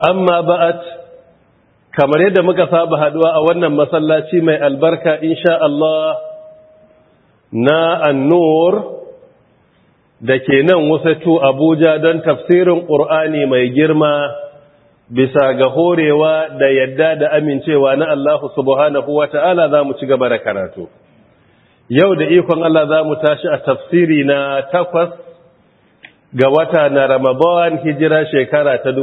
amma ba'at, kamar yadda muka saba haduwa a wannan masallaci mai albarka insha Allah na An-Nur da ke nan Wusatu Abuja don tafsirin Qur'ani mai girma bisa ga horewa da yadda da amincewa na Allah subhanahu wata'ala za mu ci gaba da karatu. Yau da ikon Allah za mu tashi a tafsiri na 8 ga wata na Ramadan, hijira shekara ta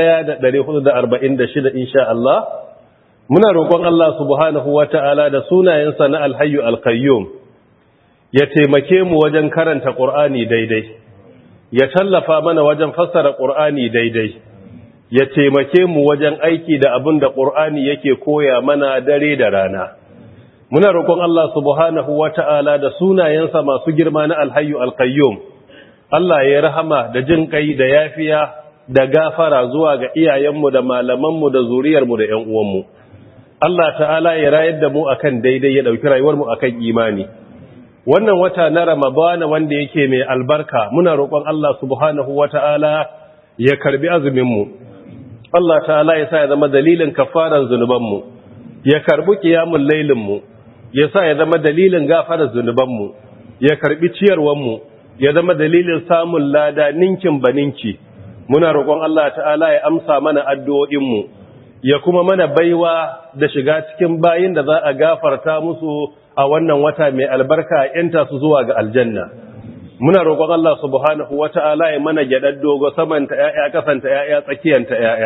1446 insha Allah. Muna roƙon Allah subhanahu wata'ala da sunayensa na Al-Hayyu Al-Qayyum ya taimake mu wajen karanta Qur'ani daidai, ya tallafa mana wajen fassara Qur'ani daidai, ya taimake mu wajen aiki da abin da Qur'ani yake koya mana dare da rana. Muna roƙon Allah subhanahu wata'ala da sunayensa masu girma na Al-Hayyu Al-Qayyum Allah ya rahama da jin kai da yafiya da gafara zuwa ga iyayenmu da malamanmu da zuriyarmu da ƴan uwanmu. Allah ta'ala ya rayar da mu akan daidai, ya dauki rayuwarmu akan imani. Wannan wata na Ramadan wanda yake mai albarka, muna roƙon Allah subhanahu wata'ala ya karbi azumin mu. Allah ta'ala ya sa ya zama dalilin kafaran zunubanmu, ya karbi qiyamul lailin mu, ya sa ya zama dalilin gafarar zunubanmu, ya karbi ciyarwar mu, ya zama dalilin samun lada ninkin baninki. Muna roƙon Allah ta'ala ya amsa mana addu'o'inmu, ya kuma mana baiwa da shiga cikin bayin da za a gafarta musu a wannan wata mai albarka a ‘yanta su zuwa ga aljanna. Muna roƙon Allah subhanahu wa ta'ala ya mana gyaɗar dogo samanta ‘ya'ya, ƙasanta ‘ya'ya, tsakiyanta ‘ya'ya.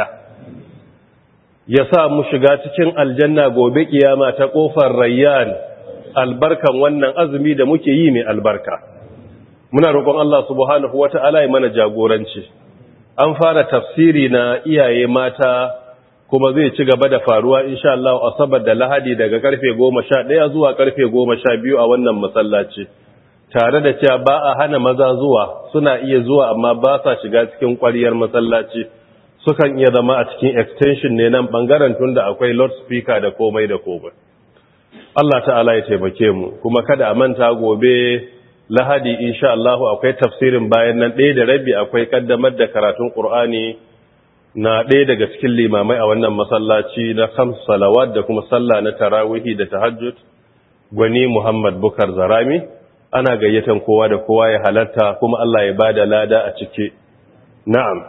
Ya sa mu shiga cikin aljanna gobe ƙiyama ta ƙofar Rayyan, albarkan wannan azumi da muke yi mai albarka. Muna roƙon Allah subhanahu wata'ala ya mana jagoranci. An fara tafsiri na iyaye mata kuma zai ci gaba da faruwa insha Allah Asabar da Lahadi daga karfe 11 zuwa karfe 12 a wannan masallaci. Tare da cewa ba a hana maza zuwa, suna iya zuwa amma ba sa shiga cikin ƙwariyar masallaci. Sukan iya zama a cikin extension ne nan bangaren tunda akwai loudspeaker da komai da komai. Allah ta'ala ya taimake mu. Kuma kada a manta gobe Lahadi insha Allah akwai tafsirin bayan nan 1:30 akwai kaddamar da karatun Qur'ani na ɗaya daga cikin limamai a wannan masallaci na 5 salawat da kuma sallah na tarawihi da tahajjud, Gwani Muhammad Bukar Zarami. Ana gayyatan kowa da kowa ya halarta kuma Allah ya bada lada a cike. Na'am.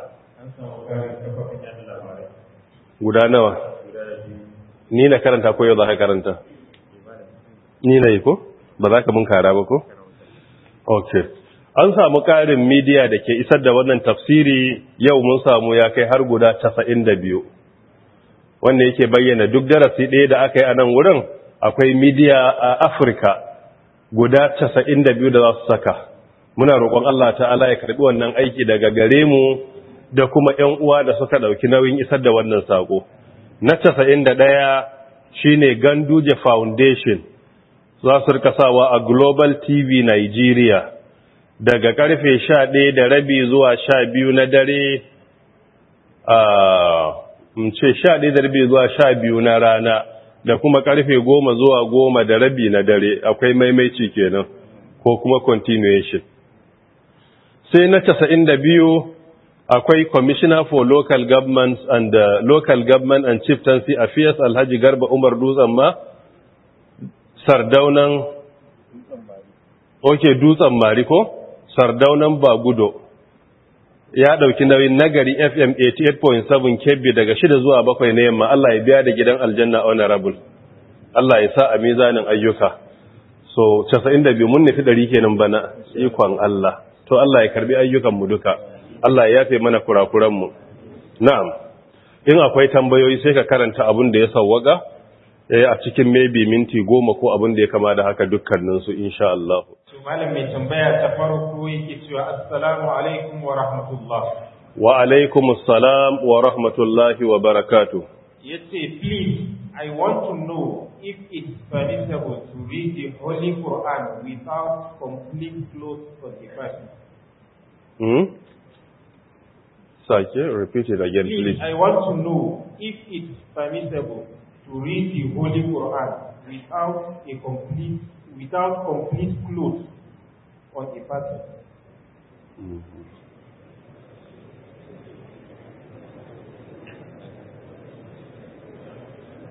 Guda nawa? Ni na karanta ko yau za ka karanta? Ni na yi ko? Ba za ka mun kara ba ko? Okay. An samu ƙarin midiya da ke isar da wannan tafsiri yau mun samu ya kai har guda 92. Wanda yake bayyana duk darasi ɗaya da aka yi a nan wurin akwai midiya a Afirka guda 92 da za su saka. Muna roƙon Allah ta'ala ya karɓi wannan aiki daga gare mu da kuma ƴan uwa da suka ɗauki nauyin isar da wannan sako. Na 91 shine Ganduje Foundation. Za su rika sawa a Global TV Nigeria daga karfe 11:30 zuwa 12 na dare, ce 11:30 zuwa 12 na rana, da kuma karfe 10 zuwa 10:30 na dare. Akwai maimaici kenan ko kuma continuation. Sai na 92 akwai Commissioner for Local Government and Chieftaincy Affairs Alhaji Garba Umar Dutsen ma Sardaunan Dutsen Mari ko Sardaunan Bagudo ya dauki nauyin Nagari FM 88.7 Kebbi daga 6 zuwa 7 na yamma. Allah ya biya da gidan aljanna honorable. Allah ya sa a mizanin ayyuka. So 92 mun nufi 100 kenan bana, ikon Allah. To Allah ya karbi ayyukan mu duka. Allah ya yafe mana kurakuran mu. Na'am. In akwai tambayoyi sai ka karanta abin da ya sawwaka. A cikin maybe minti 10 ko abin da ya kama da haka dukkaninsu insha Allah. Malam mai tambaya ta farko yake cewa assalamu alaikum wa rahmatullah. Wa alaikum assalam wa rahmatullahi wa barakatuh. Yace please I want to know if it's permissible to read the Holy Quran without complete clothes on the person. Sake, repeat it again please. I want to know if it's permissible to read the Holy Quran without complete clothes on a person.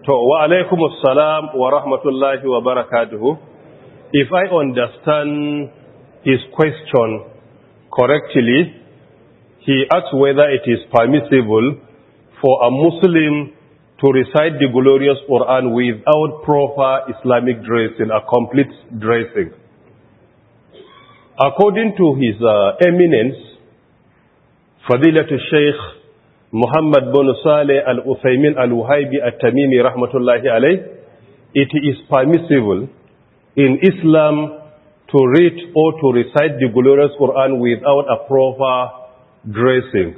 To, wa alaikumus salam wa rahmatullahi wa barakatuhu. If I understand his question correctly, he asks whether it is permissible for a Muslim to recite the glorious Quran without proper Islamic dressing, a complete dressing. According to his eminence, Fadilatul Shaykh Muhammad bin Saleh Al-Uthaymin Al-Wahibi At-Tamimi rahmatullahi alayh, it is permissible in Islam to read or to recite the glorious Quran without a proper dressing.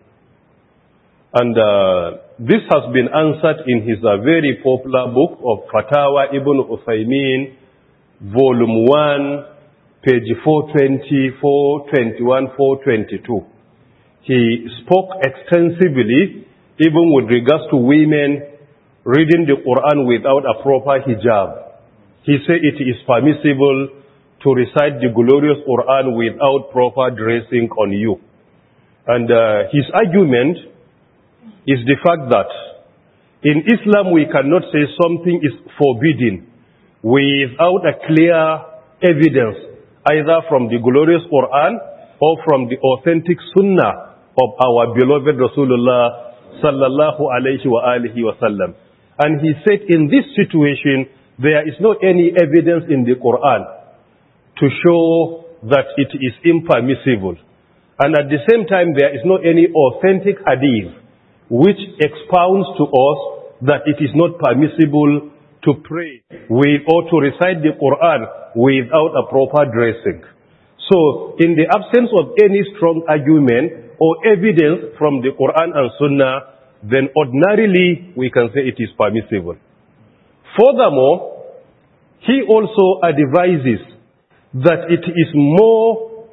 And this has been answered in his very popular book of Fatawa Ibn Uthaymin, volume 1, page 420, 421, 422. He spoke extensively even with regards to women reading the Quran without a proper hijab. He said it is permissible to recite the glorious Quran without proper dressing on you. And his argument is the fact that in Islam we cannot say something is forbidden without a clear evidence, either from the glorious Quran or from the authentic Sunnah of our beloved Rasulullah sallallahu alayhi wa alihi wa sallam. And he said in this situation, there is not any evidence in the Quran to show that it is impermissible. And at the same time, there is not any authentic hadith which expounds to us that it is not permissible to pray with or to recite the Quran without a proper dressing. So, in the absence of any strong argument or evidence from the Quran and Sunnah, then ordinarily we can say it is permissible. Furthermore, he also advises that it is more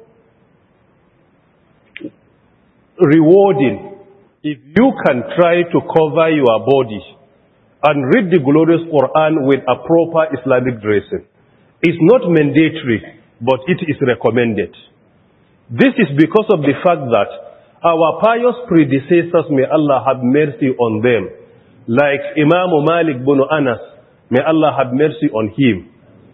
rewarding if you can try to cover your body and read the glorious Quran with a proper Islamic dressing. It's not mandatory, but it is recommended. This is because of the fact that our pious predecessors, may Allah have mercy on them, like Imam Malik bin Anas, may Allah have mercy on him.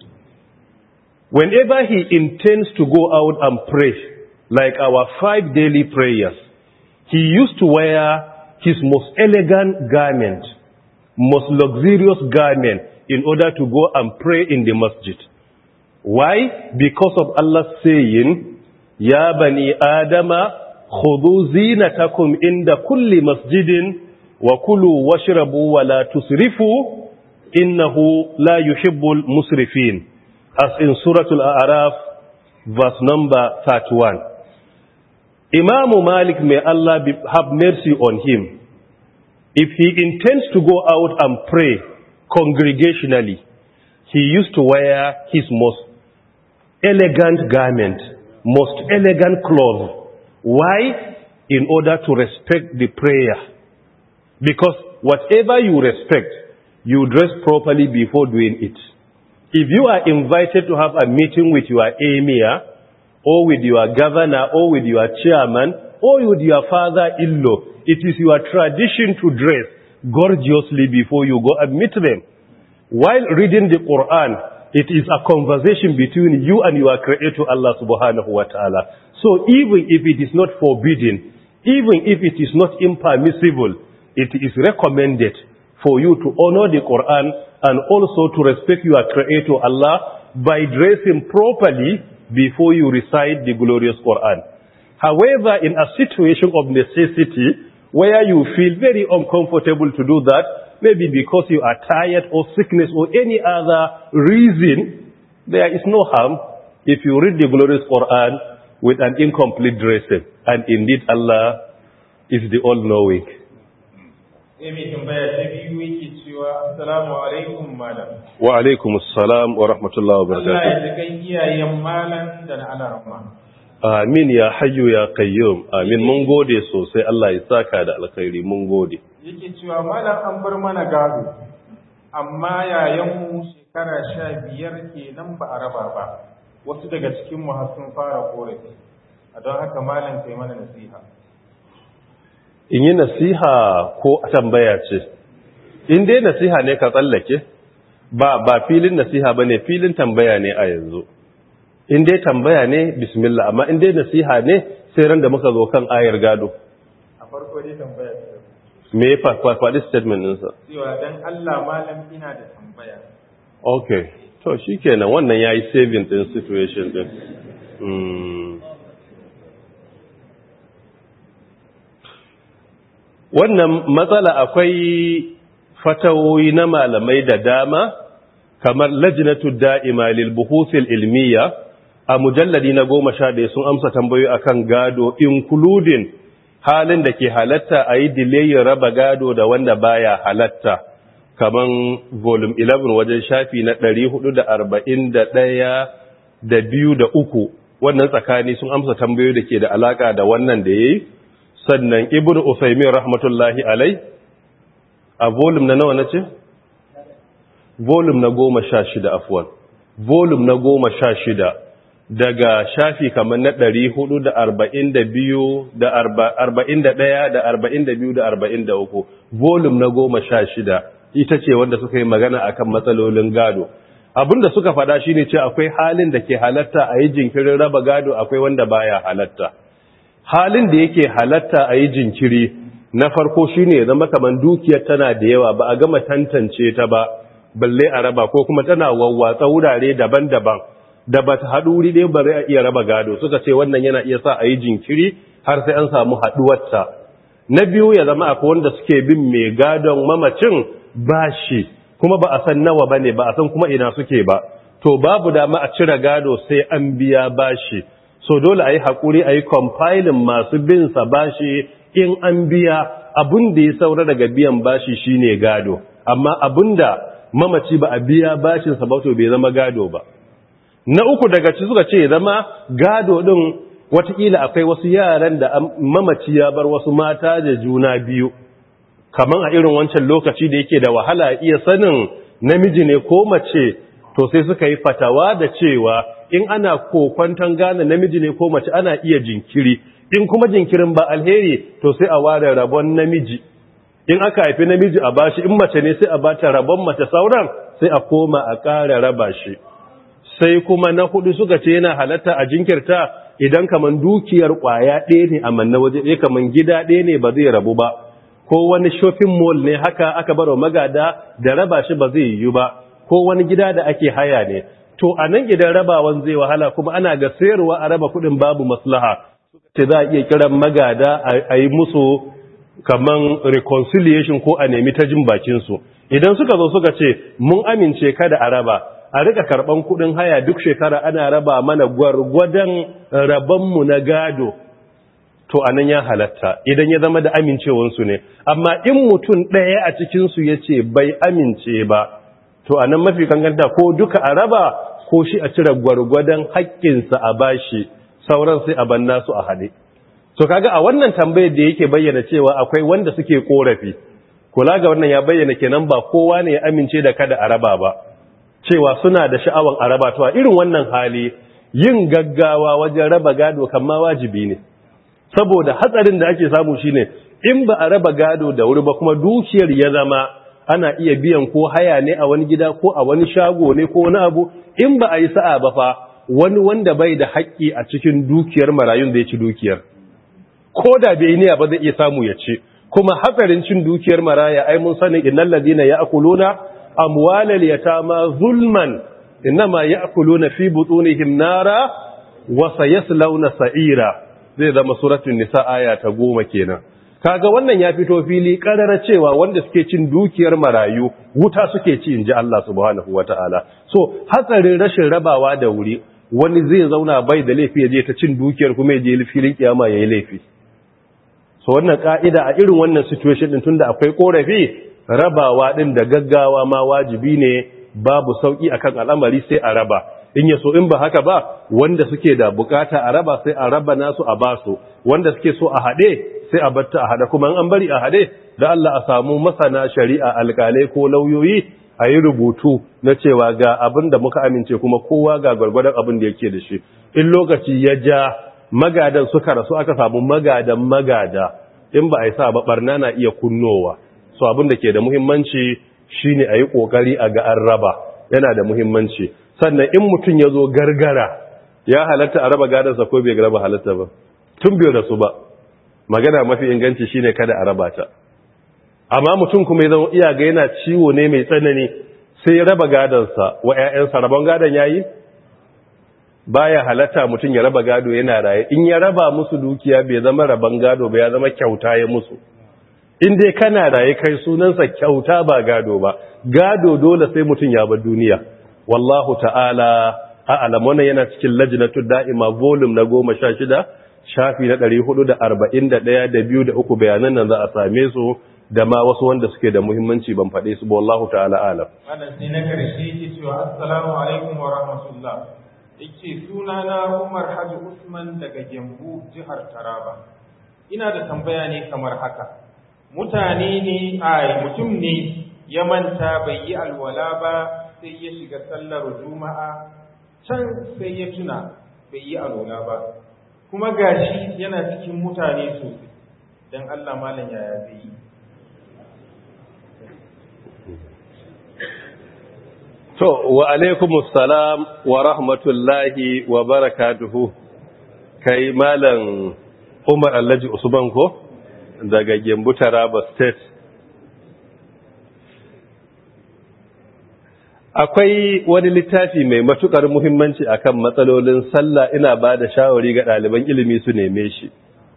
Whenever he intends to go out and pray, like our 5 daily prayers, he used to wear his most elegant garment, most luxurious garment, in order to go and pray in the masjid. Why? Because of Allah saying, Ya bani Adama, خُذُوا زِينَتَكُمْ عِنْدَ كُلِّ مَسْجِدٍ وَكُلُوا وَاشْرَبُوا وَلَا تُسْرِفُوا إِنَّهُ لَا يُحِبُّ الْمُسْرِفِينَ, as in Surah Al-A'raf, verse number 31. Imam Malik, may Allah have mercy on him, if he intends to go out and pray congregationally, he used to wear his most elegant garment, most elegant clothes. Why? In order to respect the prayer. Because whatever you respect, you dress properly before doing it. If you are invited to have a meeting with your emir, or with your governor, or with your chairman, or with your father-in-law, it is your tradition to dress gorgeously before you go and meet them. While reading the Quran, it is a conversation between you and your Creator, Allah subhanahu wa ta'ala. So even if it is not forbidden, even if it is not impermissible, it is recommended for you to honor the Quran and also to respect your Creator, Allah, by dressing properly before you recite the glorious Quran. However, in a situation of necessity, where you feel very uncomfortable to do that, maybe because you are tired or sickness or any other reason, there is no harm if you read the glorious Quran with an incomplete dressing. And indeed Allah is the all-knowing. Assalamu alaikum, madam. Wa alaikum assalam wa rahmatullahi wa barakatuh. Allah ya jikan iyayen malan da na alarma. Amin ya hayyu ya qayyum. Amin, mun gode sosai, Allah ya saka da alkhairi, mun gode. Yake cewa malam an bar mana gado, amma yayanmu shekara 15 kenan ba a raba ba. Wasu daga cikin mu har sun fara korafi. A don haka malam kai mana nasiha. In yi nasiha ko tambaya ce? in dai nasiha ne ka tsallake ba filin nasiha bane filin tambaya ne a yanzu. In dai tambaya ne bismillah, amma in dai nasiha ne sai ran da muka zo kan ayar gado. A farko dai tambaya me faɗi statement ɗinsa? cewa dan Allah malam ina da tambaya. Okay, to shikenan wannan yayi saving din situation din. Wannan matsala akwai fatawoyi na malamai da dama kamar lajnatu da'ima lil buhuthil ilmiya a mujalladi na 11 sun amsa tambayoyi akan gado including halin da ke halatta a yi delay raba gado da wanda baya halatta kaman volume 11 wajen shafi na 441 da 2 da 3 wannan tsakani sun amsa tambayoyi da ke da alaka da wannan da yayi. Sannan ibn Usaymin rahmatullahi alai a volume na nawa nace volume na 16 afwan volume na 16 daga shafi kamar na 442 da 41 da 42 da 43 volume na 16 ita ce wanda suka yi magana akan matsalolin gado. Abinda suka faɗa shine ce akwai halin da ke halatta a yi jinkirin raba gado, akwai wanda baya halatta. Halin da yake halatta a yi jinkiri na farko shine ya zama kamar dukiyar tana da yawa ba a gama tantance ta ba balle a raba, ko kuma tana wawwatsa wurare daban-daban da ba ta haɗu wuri ɗaya ba zai iya raba gado. Suka ce wannan yana iya sa a yi jinkiri har sai an samu haɗuwarta. Na biyu ya zama akwai wanda suke bin mai gadon mamacin bashi kuma ba a san nawa ba ne, ba a san kuma ina suke ba, to babu dama a cire gado sai an biya bashi. So dole a yi haƙuri a yi compiling masu bin sa bashi, in an biya abin da ya saura daga biyan bashi shine gado, amma abin da mamaci ba a biya bashinsa ba to bai zama gado ba. Na uku daga ci suka ce zama gado ɗin watakila akwai wasu yaran da mamaci ya bar wasu mata da juna biyu, kamar a irin wancan lokaci da yake da wahala iya sanin namiji ne ko mace, to sai suka yi fatawa da cewa in ana kokwanton gane namiji ne ko mace ana iya jinkiri, in kuma jinkirin ba alheri to sai a ware rabon namiji, in aka haifi namiji a bashi, in mace ne sai a bata rabon mace, sauran sai a koma a ƙara raba shi. Sai kuma na hudu suka ce yana halatta a jinkirta idan kaman dukiyar kwaya ɗaya ne a manna waje ɗaya, kaman gida ɗaya ne ba zai rabu ba, ko wani shopping mall ne haka aka baro magada da raba shi ba zai yiwu ba, ko wani gida da ake haya ne, to a nan idan rabawan zai wahala kuma ana ga sayarwa a raba kuɗin babu maslaha, ce za a iya kiran magada a yi musu kaman reconciliation ko a nemi ta jin bakinsu. Idan suka zo suka ce mun amince kada a raba, a rika karban kudin haya duk shekara ana raba mana gwargwadon rabonmu na gado, to anan ya halatta idan ya zama da amincewansu ne. Amma in mutum ɗaya a cikinsu ya ce bai amince ba, to anan mafi kankanta ko duka a raba ko shi a cire gwargwadon haƙƙinsa a bashi, sauran sai a banna su a haɗe. So kaga a wannan tambayar da yake bayyana cewa akwai wanda suke korafi, kula ga wannan ya bayyana kenan ba kowa ne ya amince da kada a raba ba, cewa suna da sha'awan a raba. To a irin wannan hali yin gaggawa wajen raba gado kamma wajibi ne, saboda hatsarin da ake samu shine in ba a raba gado da wuri ba kuma dukiyar ya zama ana iya biyan ko haya ne a wani gida ko a wani shago ne ko wani abu, in ba a yi sa'a ba fa wani wanda bai da haƙƙi a cikin dukiyar marayun da ya ci dukiyar, ko da bai niyya ba zai iya samu ya ci. Kuma hatsarin cin dukiyar maraya ai mun sani innal ladina ya'kuluna amwalal yatama zulman inma ya'kuluna fi butunihim nara wa sayaslawna sa'ira, zai zama suratul nisa aya ta 10 kenan. Kaga wannan ya fito fili karara cewa wanda suke cin dukiyar marayu wuta suke ci, inji Allah subhanahu wataala. So hatsarin rashin rabawa da wuri, wani zai zauna bai da laifi ya je ta cin dukiyar kuma ya je filin kiyama yayi laifi. So wannan ka'ida a irin wannan situation din tunda akwai korafi, rabawa din da gaggawa ma wajibi ne, babu sauki akan al'amari sai a raba. In yaso in ba haka ba wanda suke da bukata a raba sai a raba nasu a basu, wanda suke so a hade sai a batta a hada. Kuma an bari a hade da Allah a samu masana shari'a, alkalai ko lauyoyi a yi rubutu na cewa ga abin da muka amince kuma kowa ga gwargwadon abin da yake da shi. In lokaci ya ja magadan suka rasu aka samu magadan magada, in ba a yi sa ba barna na iya kunnowa. so abin da ke da muhimmanci shine a yi ƙoƙari a ga an raba, yana da muhimmanci. Sannan in mutum ya zo gargara, ya halatta a raba gadansa ko bai raba halatta ba, tun bai rasu ba, magana mafi inganci shine kada a raba ta. Amma mutum kuma ya zama iya ga yana ciwo ne mai tsanani, sai ya raba gadansa wa 'ya'yansa, rabon gadon yayi baya halatta mutum ya raba gado yana raye. In ya raba musu dukiya bai zama raban gado ba, ya zama kyauta ya musu. In dai kana raye kai sunansa kyauta ba gado ba, gado dole sai mutum ya bar duniya. Wallahu ta'ala a'lam. Wannan yana cikin lajnatud da'ima volume na 16 shafi na 441 da 2 da 3 bayanan nan za a same su da ma wasu wanda suke da muhimmanci ban faɗe su ba. Wallahu ta'ala a'lam. Wannan sai na karshe yake cewa assalamu alaikum wa rahmatullah. Yake sunana Umar Haji Usman daga Gembu jihar Taraba. Ina da tambaya ne kamar haka. Mutum ne ya manta bai yi alwala ba sai ya shiga sallar Juma'a, can sai ya tuna bai yi alwala ba. Kuma gashi yana cikin mutane sosai. Dan Allah malam yaya zai yi? To, wa alaikumus salam wa rahmatullahi wa barakatuhu. Kai malam Umar Alhaji Usman ko daga Gembu Taraba State. Akwai wani littafi mai matukar muhimmanci akan matsalolin sallah, ina ba da shawari ga ɗaliban ilimi su neme shi.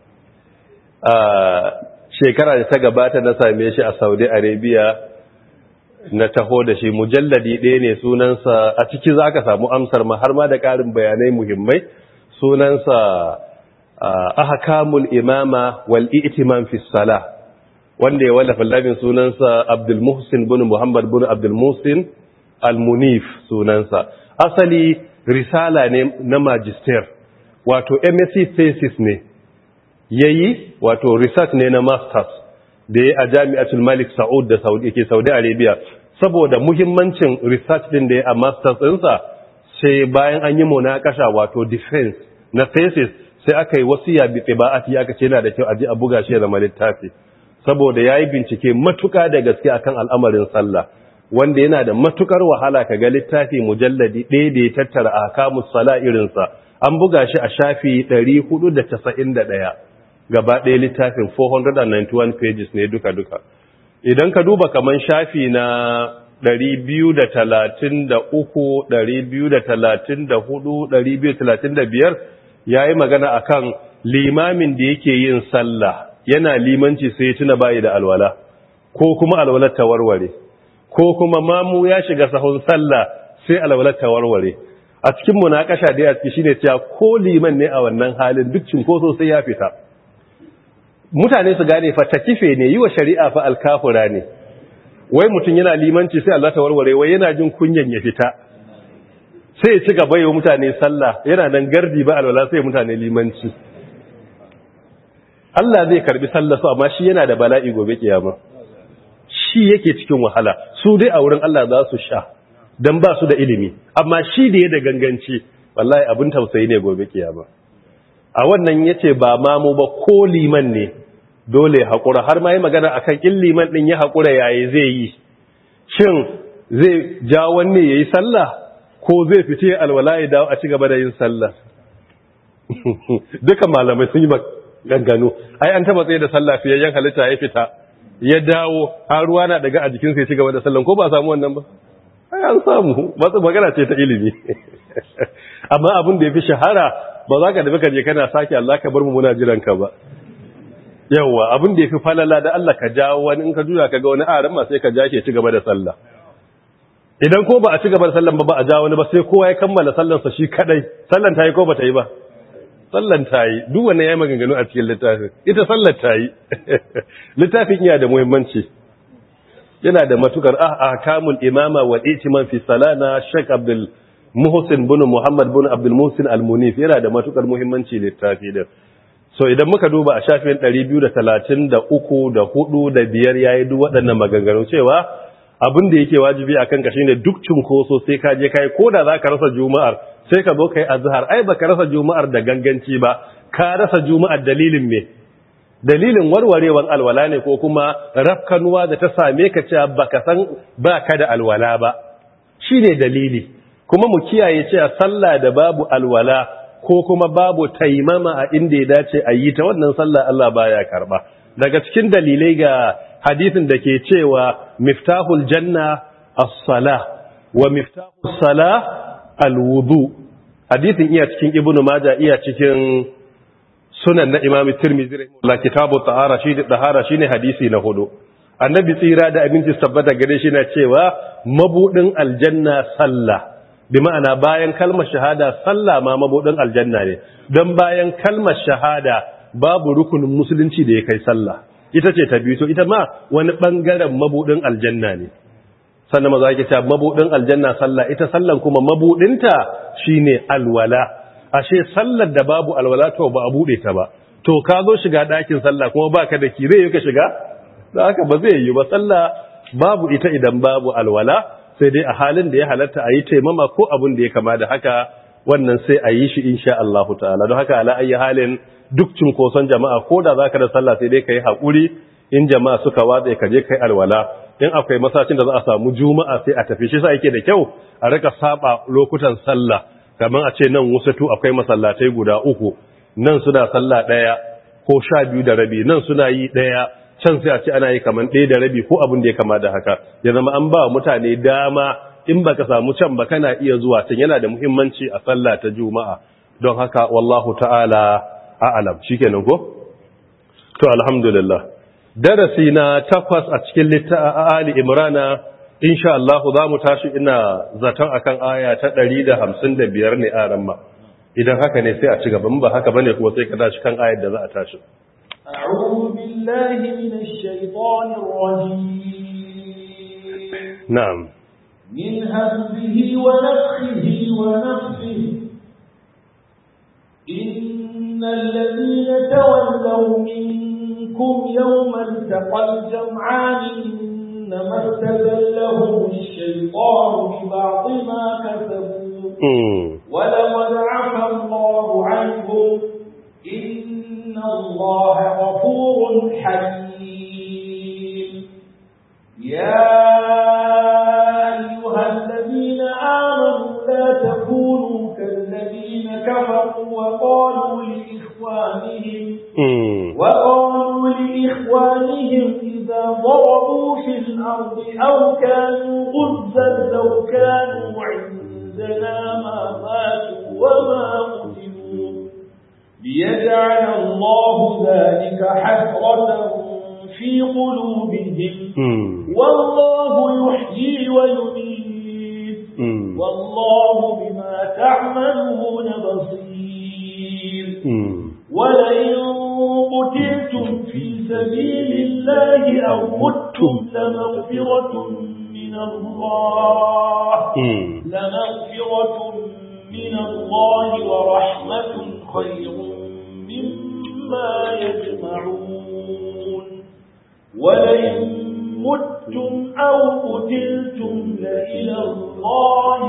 Shekara da ta gabata na same shi a Saudi Arabia, na taho da shi mujalladi ɗaya ne sunansa, a ciki za ka samu amsar ma har ma da ƙarin bayanai muhimmai. Sunansa ahkamul imama wal i'timam fi salah, wanda ya wallafa labin sunansa Abdul Muhsin bin Muhammad bin Abdul Muhsin Al-Munif sunansa. Asali risala ne na magister, wato MSc thesis ne yayi, wato research ne na masters da ya a Jami'atul Malik Saud da Saudi Arabia. Saboda muhimmancin research din da ya a masters ɗinsa, sai bayan an yi munakasha wato defense na thesis, sai aka yi wasiya bi tiba'ati, aka ce yana da kyau a ji a buga shi da littafi, saboda yayi bincike matuka da gaske akan al'amarin sallah, wanda yana da matukar wahala ka ga littafi mujalladi ɗaya da ya tattara ahkamus sala irinsa. An buga shi a shafi 491 gaba ɗaya littafin 491 pages ne duka-duka. Idan ka duba kaman shafi na 233, 234, 235 yayi magana akan limamin da yake yin sallah yana limanci sai ya tuna bai da alwala, ko kuma alwalar ta warware, ko kuma mamu ya shiga sahun sallah sai alwalar ta warware. A cikin munakasha da ya ci shine cewa ko liman ne a wannan halin duk cinkoso sai ya fita. Mutane su gane fa takife ne, yi wa shari'a fa alkafura ne. Wai mutum yana limanci sai Allah ta warware, wai yana jin kunyan ya fita, sai ya ci gaba yi wa mutane sallah, yana nan gardi ba alwala sai mutane limanci. Allah zai karbi sallah su, amma shi yana da bala'i gobe kiyama. Shi yake cikin wahala, su dai a wurin Allah za su sha dan ba su da ilimi, amma shi da ya da ganganci wallahi abin tausayi ne gobe kiyama. A wannan yace ba mamu ba, ko liman ne dole haƙura, har ma yi magana akan in liman ɗin ya haƙura yayi zai yi. Shin zai ja wanne ya yi sallah, ko zai fite alwala ya dawo a ci gaba da yin sallah? Duka malamai sun yi gangano. Ai an taba tsaye da sallah fiyayyen halitta ya fita, ya dawo har ruwa na daga a jikinsa ya ci gaba da sallah, ko ba samu wannan ba? Ai an samu, magana ce ta ilimi. Amma abin da ya fi shahara, ba za ka da baka je kana sake Allah ka bar mu muna jiranka ba. Yawwa, abin da ya fi falala da Allah ka jawo wani, in ka juya ka ga wani aran ma sai ka ja shi ci gaba da sallah. Idan ko ba a ci gaba da sallan ba a jawo wani ba, sai kowa ya kammala sallansa shi kadai, sallan ta yi ko ba ta yi ba? Sallan ta yi, duk wannan ya yi maganganu a cikin littafin, ita sallar ta yi. Littafin iya da muhimmanci, yana da matukar ahkamul imama wal i'timam fi salana Sheikh Abdul Muhsin bin Muhammad bin Abdul Muhsin Al-Munif, yana da matukar muhimmanci littafi din. So idan muka duba a shafin 233 da 4 da 5 yayi duk waɗannan maganganu cewa abin da yake wajibi akan ka shine duk cinkoso sai ka je kai, koda zaka rasa juma'ar sai ka zo kai azhar. Ai baka rasa juma'ar da ganganci ba, ka rasa juma'ar dalilin me? dalilin warwarewan alwala ne ko kuma rafkanuwa da ta same ka cewa baka san baka da alwala ba shine dalili. Kuma mu kiyaye cewa sallah da babu alwala ko kuma babu taimama a inda ya dace a yi ta wannan sallah Allah baya karba. Daga cikin dalilai ga hadisin da ke cewa miftahul janna as-salah wa miftahus salah al-wudu. Hadisin iya cikin Ibn Majah iya cikin Sunan na Imam Tirmidhi rahimahullah kitabu tahara shine hadisi na 4. Annabi tsira da abinci tabbata gare shi na cewa mabudin aljanna sallah. Bi ma'ana bayan kalmar shahada sallah ma mabudin aljanna ne. Don bayan kalmar shahada babu rukunin musulunci da ya kai sallah. Ita ce ta biyu, to ita ma wani bangaren mabudin aljanna ne. Sannan maza yake cewa mabudin aljanna sallah, ita sallan kuma mabudinta shine alwala. Ashe sallar da babu alwala to ba a bude ta ba. To ka zo shiga ɗakin sallah kuma baka da kire yake shiga? Da haka ba zai yi ba sallah babu ita idan babu alwala, sai dai a halin da ya halatta a yi taimama ko abin da ya kama da haka, wannan sai a yi shi insha Allah ta'ala. Don haka ala ayi halin duk cinkoson jama'a ko da zaka da sallah sai dai kai hakuri in jama'a suka watsa ka je kai alwala. In akwai masacin da za a samu juma'a sai a tafi shi sai yake da kyau a rika saba lokutan sallah. Kamar a ce nan wasatu akwai masallatai guda 3, nan suna sallah daya ko 12:30, nan suna yi daya, can sai a ce ana yi kamar 1:30 ko abin da ya kama da haka. Ya zama an ba mutane dama, in baka samu can ba kana iya zuwa can, yana da muhimmanci a sallah ta juma'a. Don haka wallahu ta'ala a'lam. Shikenan ko? To alhamdulillah. Darasi na 8 a cikin littafin Ali Imrana, insha Allah za mu tashi ina zaton akan aya ta 155 ne a ramma. Idan haka ne sai a ci gaban, ba haka bane kuma sai ka tashi kan ayar da za a tashi. أعوذ بالله من الشيطان الرجيم. نعم. من همزه ونفخه ونفخه. إن الذين تولوا منكم يوم التقى الجمعان إنما استزلهم الشيطان ببعض ما كسبوا ولقد عفا الله عنهم إن الله غفور حليم. يا أيها الذين آمنوا لا تكونوا كالذين كفروا وقالوا لإخوانهم إذا ضربوا في الأرض أو كانوا غزا لو كانوا عندنا ما ماتوا وما قتلوا ليجعل الله ذلك حسرة في قلوبهم والله يحيي ويميت والله بما تعملون بصير. ولئن قتلتم في سبيل الله أو متم لمغفرة من الله ورحمة خير مما يجمعون. ولئن متم أو قتلتم لإلى الله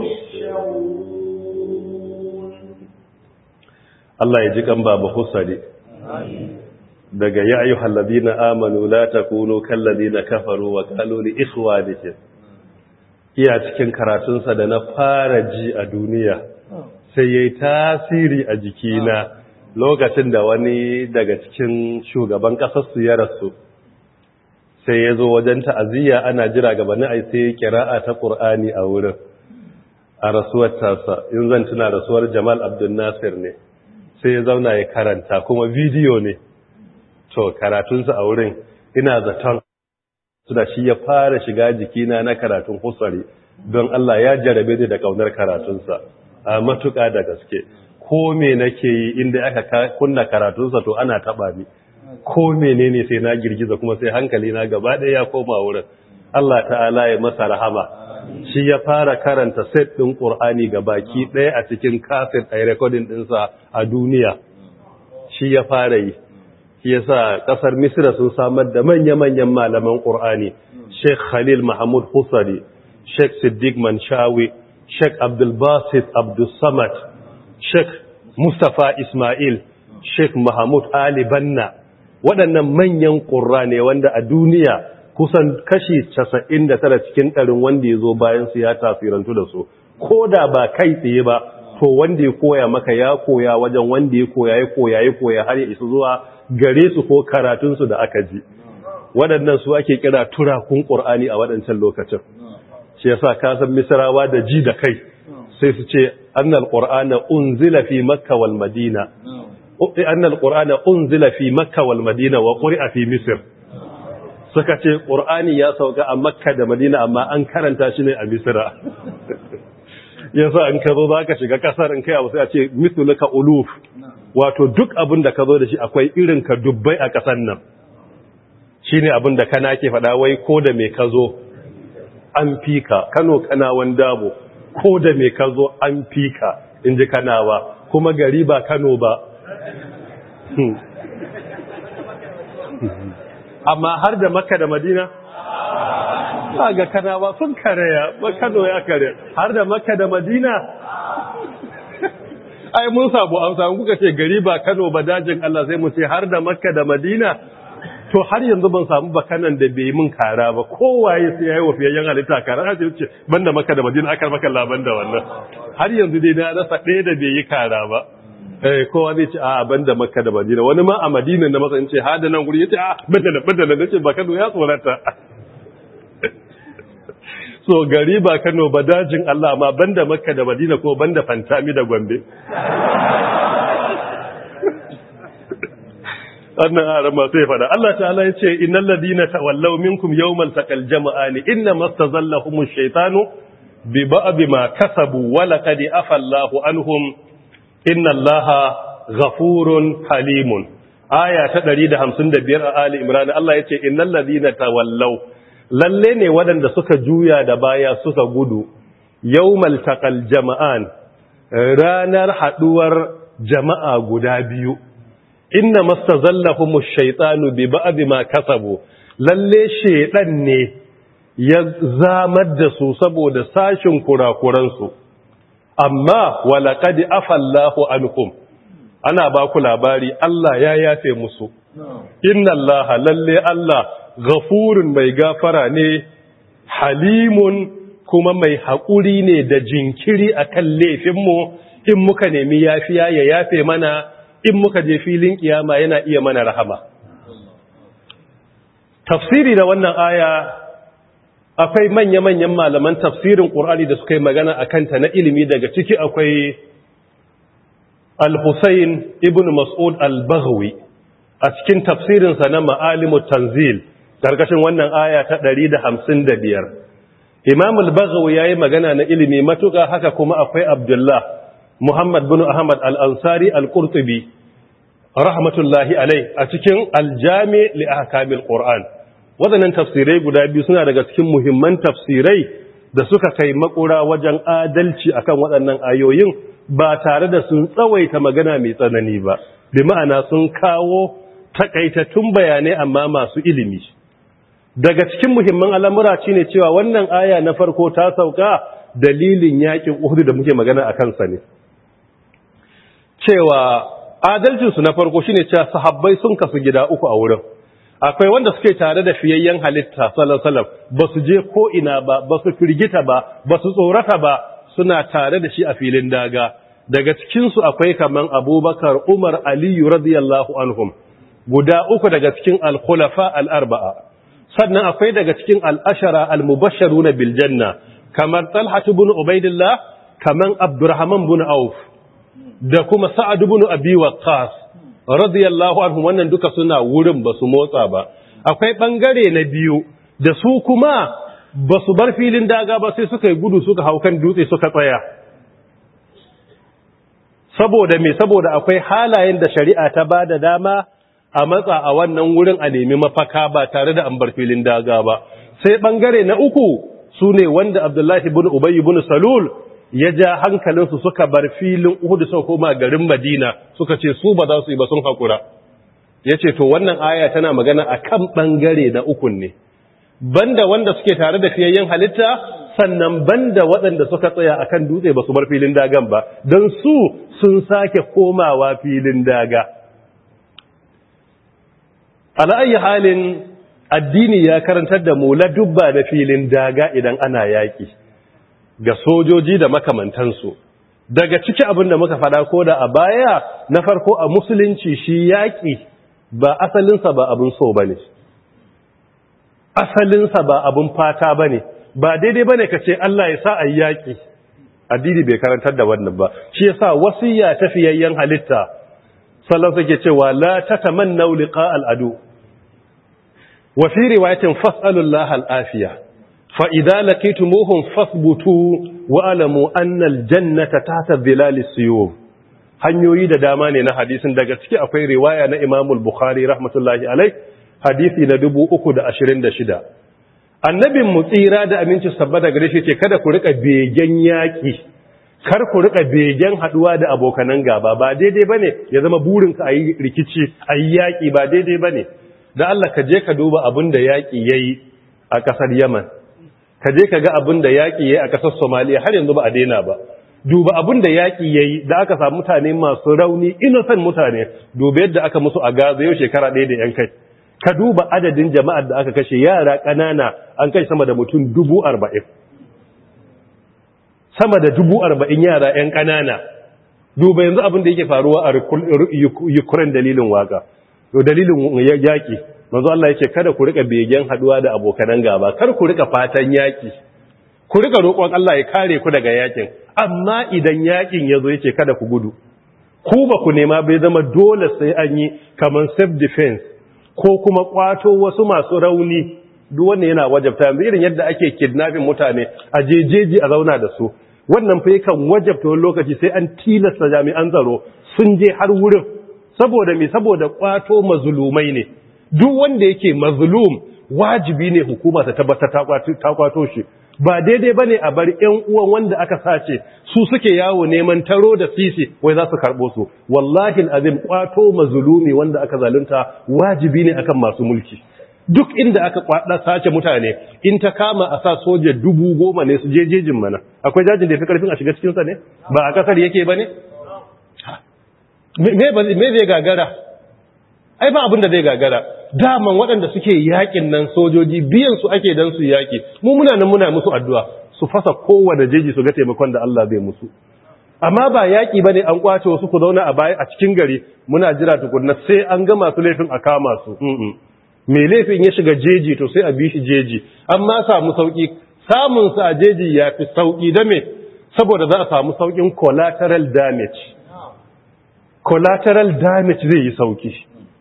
تحشرون. Allah ya ji kan babu husari daga ya ayyuhal ladina amanu la takunu kal ladina kafaru wa qalu li ikhwanihim. Iya cikin karatunsa da na fara ji a duniya sai yayi tasiri a jikina lokacin da wani daga cikin shugaban kasar su ya rasu, sai ya zo wajen ta'aziyya ana jira gabanin ai sai qira'a ta Qur'ani a wurin a rasuwar tasa. In zan tuna rasuwar Jamal Abdul Nasir ne, sai ya zauna ya karanta kuma bidiyo ne. To karatunsa a wurin ina zaton su da shi ya fara shiga jikina na karatun husari, don Allah ya jarabe da kaunar karatunsa a matuƙa da gaske. Ko me nake yi inda aka kunna karatunsa to ana taɓa ni, ko menene sai na girgiza kuma sai hankali na gaba ɗaya ya koma wurin. Allah ta'ala ya masa rahama. Shi ya fara karanta set ɗin ƙur'ani ga baki ɗaya a cikin kaset a rekodin ɗinsa a duniya. Shi ya fara yi. Shi ya sa ƙasar Misira sun samar da manya-manyan malaman ƙur'ani. Sheikh Khalil Mahmud Husari, Sheikh Siddiq Manshawi, Sheikh Abdul Basit Abdul Samad, Sheikh Mustapha Ismail, Sheikh Mahmud Ali Banna waɗannan manyan ƙurra ne wanda a duniya kusan kashi 99 cikin ɗarin wanda ya zo bayan su ya tasirantu da su, ko da ba kai tsaye ba, to wanda ya koya maka ya koya wajen wanda ya koya har ya isa zuwa gare su ko karatunsu da aka ji. Waɗannan su ake kira turakun ƙur'ani a waɗancan lokacin. Shi yasa ka san Misrawa da ji da kai sai su ce annal qur'ana unzila fi makka wal madina. Annal qur'ana unzila fi makka wal madina wa quri'a fi misr. Suka ce qur'ani ya sauka a makka da madina amma an karanta shi ne a misra. Yasa an ka zo zaka shiga kasar in kai abu sai a ce mithluka uluf. Wato duk abin da ka zo da shi akwai irin ka dubbai a kasar nan. Shine abin da kana ke faɗa wai ko da me ka zo an fika, Kano Kanawan Dabo, ko da me ka zo an fika, in ji Kanawa, kuma gari ba Kano ba. Amma har da Makka da Madina? Ga Kanawa sun karaya, ba Kano ya karaya, har da Makka da Madina? Ai mun samu amsa, kuka ce gari ba Kano ba dajin Allah sai mu ce har da Makka da Madina? To har yanzu ban samu bakanan da bai mun kara ba, kowaye sai yayi wafiyayyen halitta kara, a ce banda Makka da Madina aka maka laban da wannan. Har yanzu dai na rasa ɗaya da bai yi kara ba. Kowa zai ce a banda Makka da Madina, wani ma a Madina na masa in ce hada nan guri yace a banda nace ba Kano ya tsorata. So gari ba Kano ba dajin Allah amma banda Makka da Madina ko banda Fantami da Gombe. Annan arama sai fada Allah ta'ala yace innal ladina tawallaw minkum yawmal taqal jama'ani inna mastazallahumush shaytanu bi ba'd ma kasabu wa laqad afallahu anhum innallaha ghafurun halimun. Aya ta 155 a Ali Imran Allah yace innal ladina tawallaw, lalle ne wadanda suka juya da baya suka gudu yawmal taqal jama'an, ranar haduwar jama'a guda biyu. Inna mastazallahumush shaytanu bi ba'd ma kasabu, lalle shaydan ne ya zamar da su saboda sashin kurakuran su, amma walaqad afallahu ankum, ana ba ku labari Allah ya yafe musu. Inna Allaha, lalle Allah ghafurun mai gafara ne, halimun kuma mai haƙuri ne da jinkiri akan laifinmu, in muka nemi yafiya ya yafe mana, in muka je filin kiyama yana iya mana rahama. Tafsiri da wannan aya akwai manya-manyan malaman tafsirin Qur'ani da suka yi magana a kanta na ilimi, daga ciki akwai Al-Husayn ibn Mas'ud al-Baghawi a cikin tafsirinsa na Ma'alimut Tanzil karkashin wannan aya ta 155. Imam al-Baghawi yayi magana na ilimi matuƙa, haka kuma akwai Abdullah Muhammad bin Ahmad al-Ansari al-Qurtubi rahmatullahi alai a cikin al-Jami' li ahkamil Qur'an. Wadannan tafsirai guda biyu suna daga cikin muhimman tafsirai da suka kai makura wajen adalci akan waɗannan ayoyin ba tare da sun tsawaita magana mai tsanani ba. Bi ma'ana sun kawo takaitattun bayanai amma masu ilimi. Daga cikin muhimman al'amura shine cewa wannan aya na farko ta sauka dalilin yakin Uhud da muke magana akan sa ne. Cewa adalcinsu na farko shine cewa sahabbai sun kasu gida uku a wurin. Akwai wanda suke tare da fiyayyen halitta sallallahu alaihi wasallam, ba su je ko ina ba, ba su firgita ba, ba su tsorata ba, suna tare da shi a filin daga. Daga cikin su akwai kaman Abubakar, Umar, Ali radiyallahu anhum, guda uku daga cikin al-khulafa al-arba'a. Sannan akwai daga cikin al-ashara al-mubashsharuna bil janna kamar Talha ibn Ubaidillah, kaman Abdurrahman ibn Auf, da kuma Sa'ad ibn Abi Waqqas radiyallahu anhu. Wannan duka suna wurin ba su motsa ba. Akwai bangare na biyu da su kuma ba su bar filin daga ba, sai suka yi gudu suka hau kan dutse suka tsaya. Saboda me? Saboda akwai halayen da shari'a ta ba da dama a matsa a wannan wurin a nemi mafaka ba tare da an bar filin daga ba. Sai bangare na uku su ne wanda Abdullahi ibn Ubay ibn Salul ya ja hankalinsu suka bar filin Uhud suka koma garin Madina, suka ce su ba za su yi ba, sun hakura. Yace to wannan aya tana magana akan bangare na ukun ne, banda wanda suke tare da fiyayyen halitta, sannan banda waɗanda suka tsaya akan dutse ba su bar filin dagan ba, don su sun sake komawa filin daga. ala ayi halin addini ya karantar da mu ladubba da filin daga idan ana yaki ga sojoji da makamantansu. Daga ciki abin da muka fada ko da a baya, na farko a musulunci shi yaki ba asalinsa ba abin so bane, asalinsa ba abin fata bane, ba daidai bane ka ce Allah ya sa a yaki. Addini bai karantar da wannan ba. Shi yasa wasiya tafiyayyen halitta sallallahu alaihi cewa la tatamannu liqa al-adu wa fi riwayatin fas'alullaha al-afiya fa idza laqitumuhum fasbutu wa alamu anna al-jannata tahta dhilali as-suyub. Hanyoyi da dama ne na hadisin, daga ciki akwai riwaya na Imam al-Bukhari rahmatullahi alaihi hadisi na 326. Annabin mu tsira da aminci sabbata gare shi ce kada ku rika begen yaki, kar ku rika begen haduwa da abokanan gaba, ba daidai bane ya zama burinka ayi rikici ayi yaki, ba daidai bane. Da Allah ka je ka duba abin da yaki yayi a kasar Yemen, ka je ka ga abin da yaki yayi a kasar Somalia, har yanzu ba a daina ba. Duba abin da yaki yayi da aka samu mutane masu rauni, innocent mutane, duba yadda aka musu a Gaza yau shekara 1 da yan kai. Ka duba adadin jama'ar da aka kashe, yara ƙanana an kai sama da mutum 40,000, sama da 40,000 yara 'yan ƙanana. Duba yanzu abin da yake faruwa a Ukraine dalilin waka, dalilin yaƙi. Manzo Allah yake kada ku rika begen haduwa da abokanan gaba, kar ku rika fatan yaƙi, ku rika roƙon Allah ya kare ku daga yaƙin. Amma idan yaƙin yazo yake kada ku gudu, ku ba ku nema bai zama dole sai an yi kamar self defense ko kuma kwato wasu masu rauni. Duk wannan yana wajabta yanzu irin yadda ake kidnapping mutane a jejeji a zauna da su, wannan fa yakan wajabta wani lokaci sai an tilasta jami'an tsaro sun je har wurin. Saboda me? Saboda kwato mazlumai ne. Duk wanda yake mazlum wajibi ne hukuma ta tabbata ta kwato shi. Ba daidai bane a bar ƴan uwan wanda aka sace su suke yawo neman taro da sisi wai za su karbo su. Wallahi alazim kwato mazlumi wanda aka zalunta wajibi ne akan masu mulki. Duk inda aka kwada sace mutane, in ta kama a sa soja 10,000 ne su je jejin mana. Akwai jajin da yafi karfin a shiga cikin sa ne? Ba a kasar yake bane? Me zai gagara? Ai ba abin da zai gagara. Daman waɗanda suke yakin nan sojoji biyan su ake dan su yaki. Mu muna nan muna musu addu'a su fasa kowanne jeji su ga taimakon da Allah zai musu. Amma ba yaki bane an kwace wasu ku zauna a baya a cikin gari muna jira tukunna sai an ga masu laifin a kama su. Me laifin ya shiga jeji to sai a bi shi jeji. Amma samu sauki, samun sa a jeji yafi sauki da me? Saboda za a samu saukin collateral damage. Collateral damage zai yi sauki.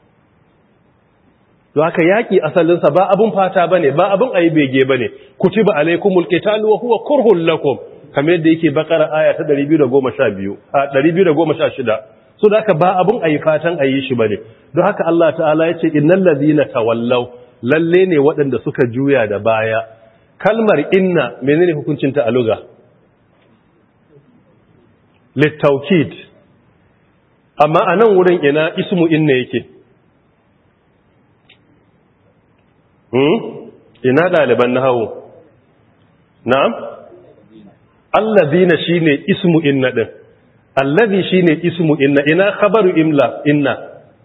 Don haka yaƙi asalinsa ba abun fata bane, ba abun ayi bege bane. Kutiba alaikumul qitalu wa huwa kurhul lakum, kamar yadda yake Bakara aya ta 212 a 216. So da haka ba abun ayi fatan ayi shi bane. Don haka Allah ta'ala yace innal ladina tawallaw, lalle ne waɗanda suka juya da baya. Kalmar inna menene hukuncin ta a lugha? Litawkid. Amma anan wurin ina ismu inna yake? Ina ɗaliban nahawu? Na'am? Allazina shine ismu inna din. Allazi shine ismu inna. Ina khabaru inna.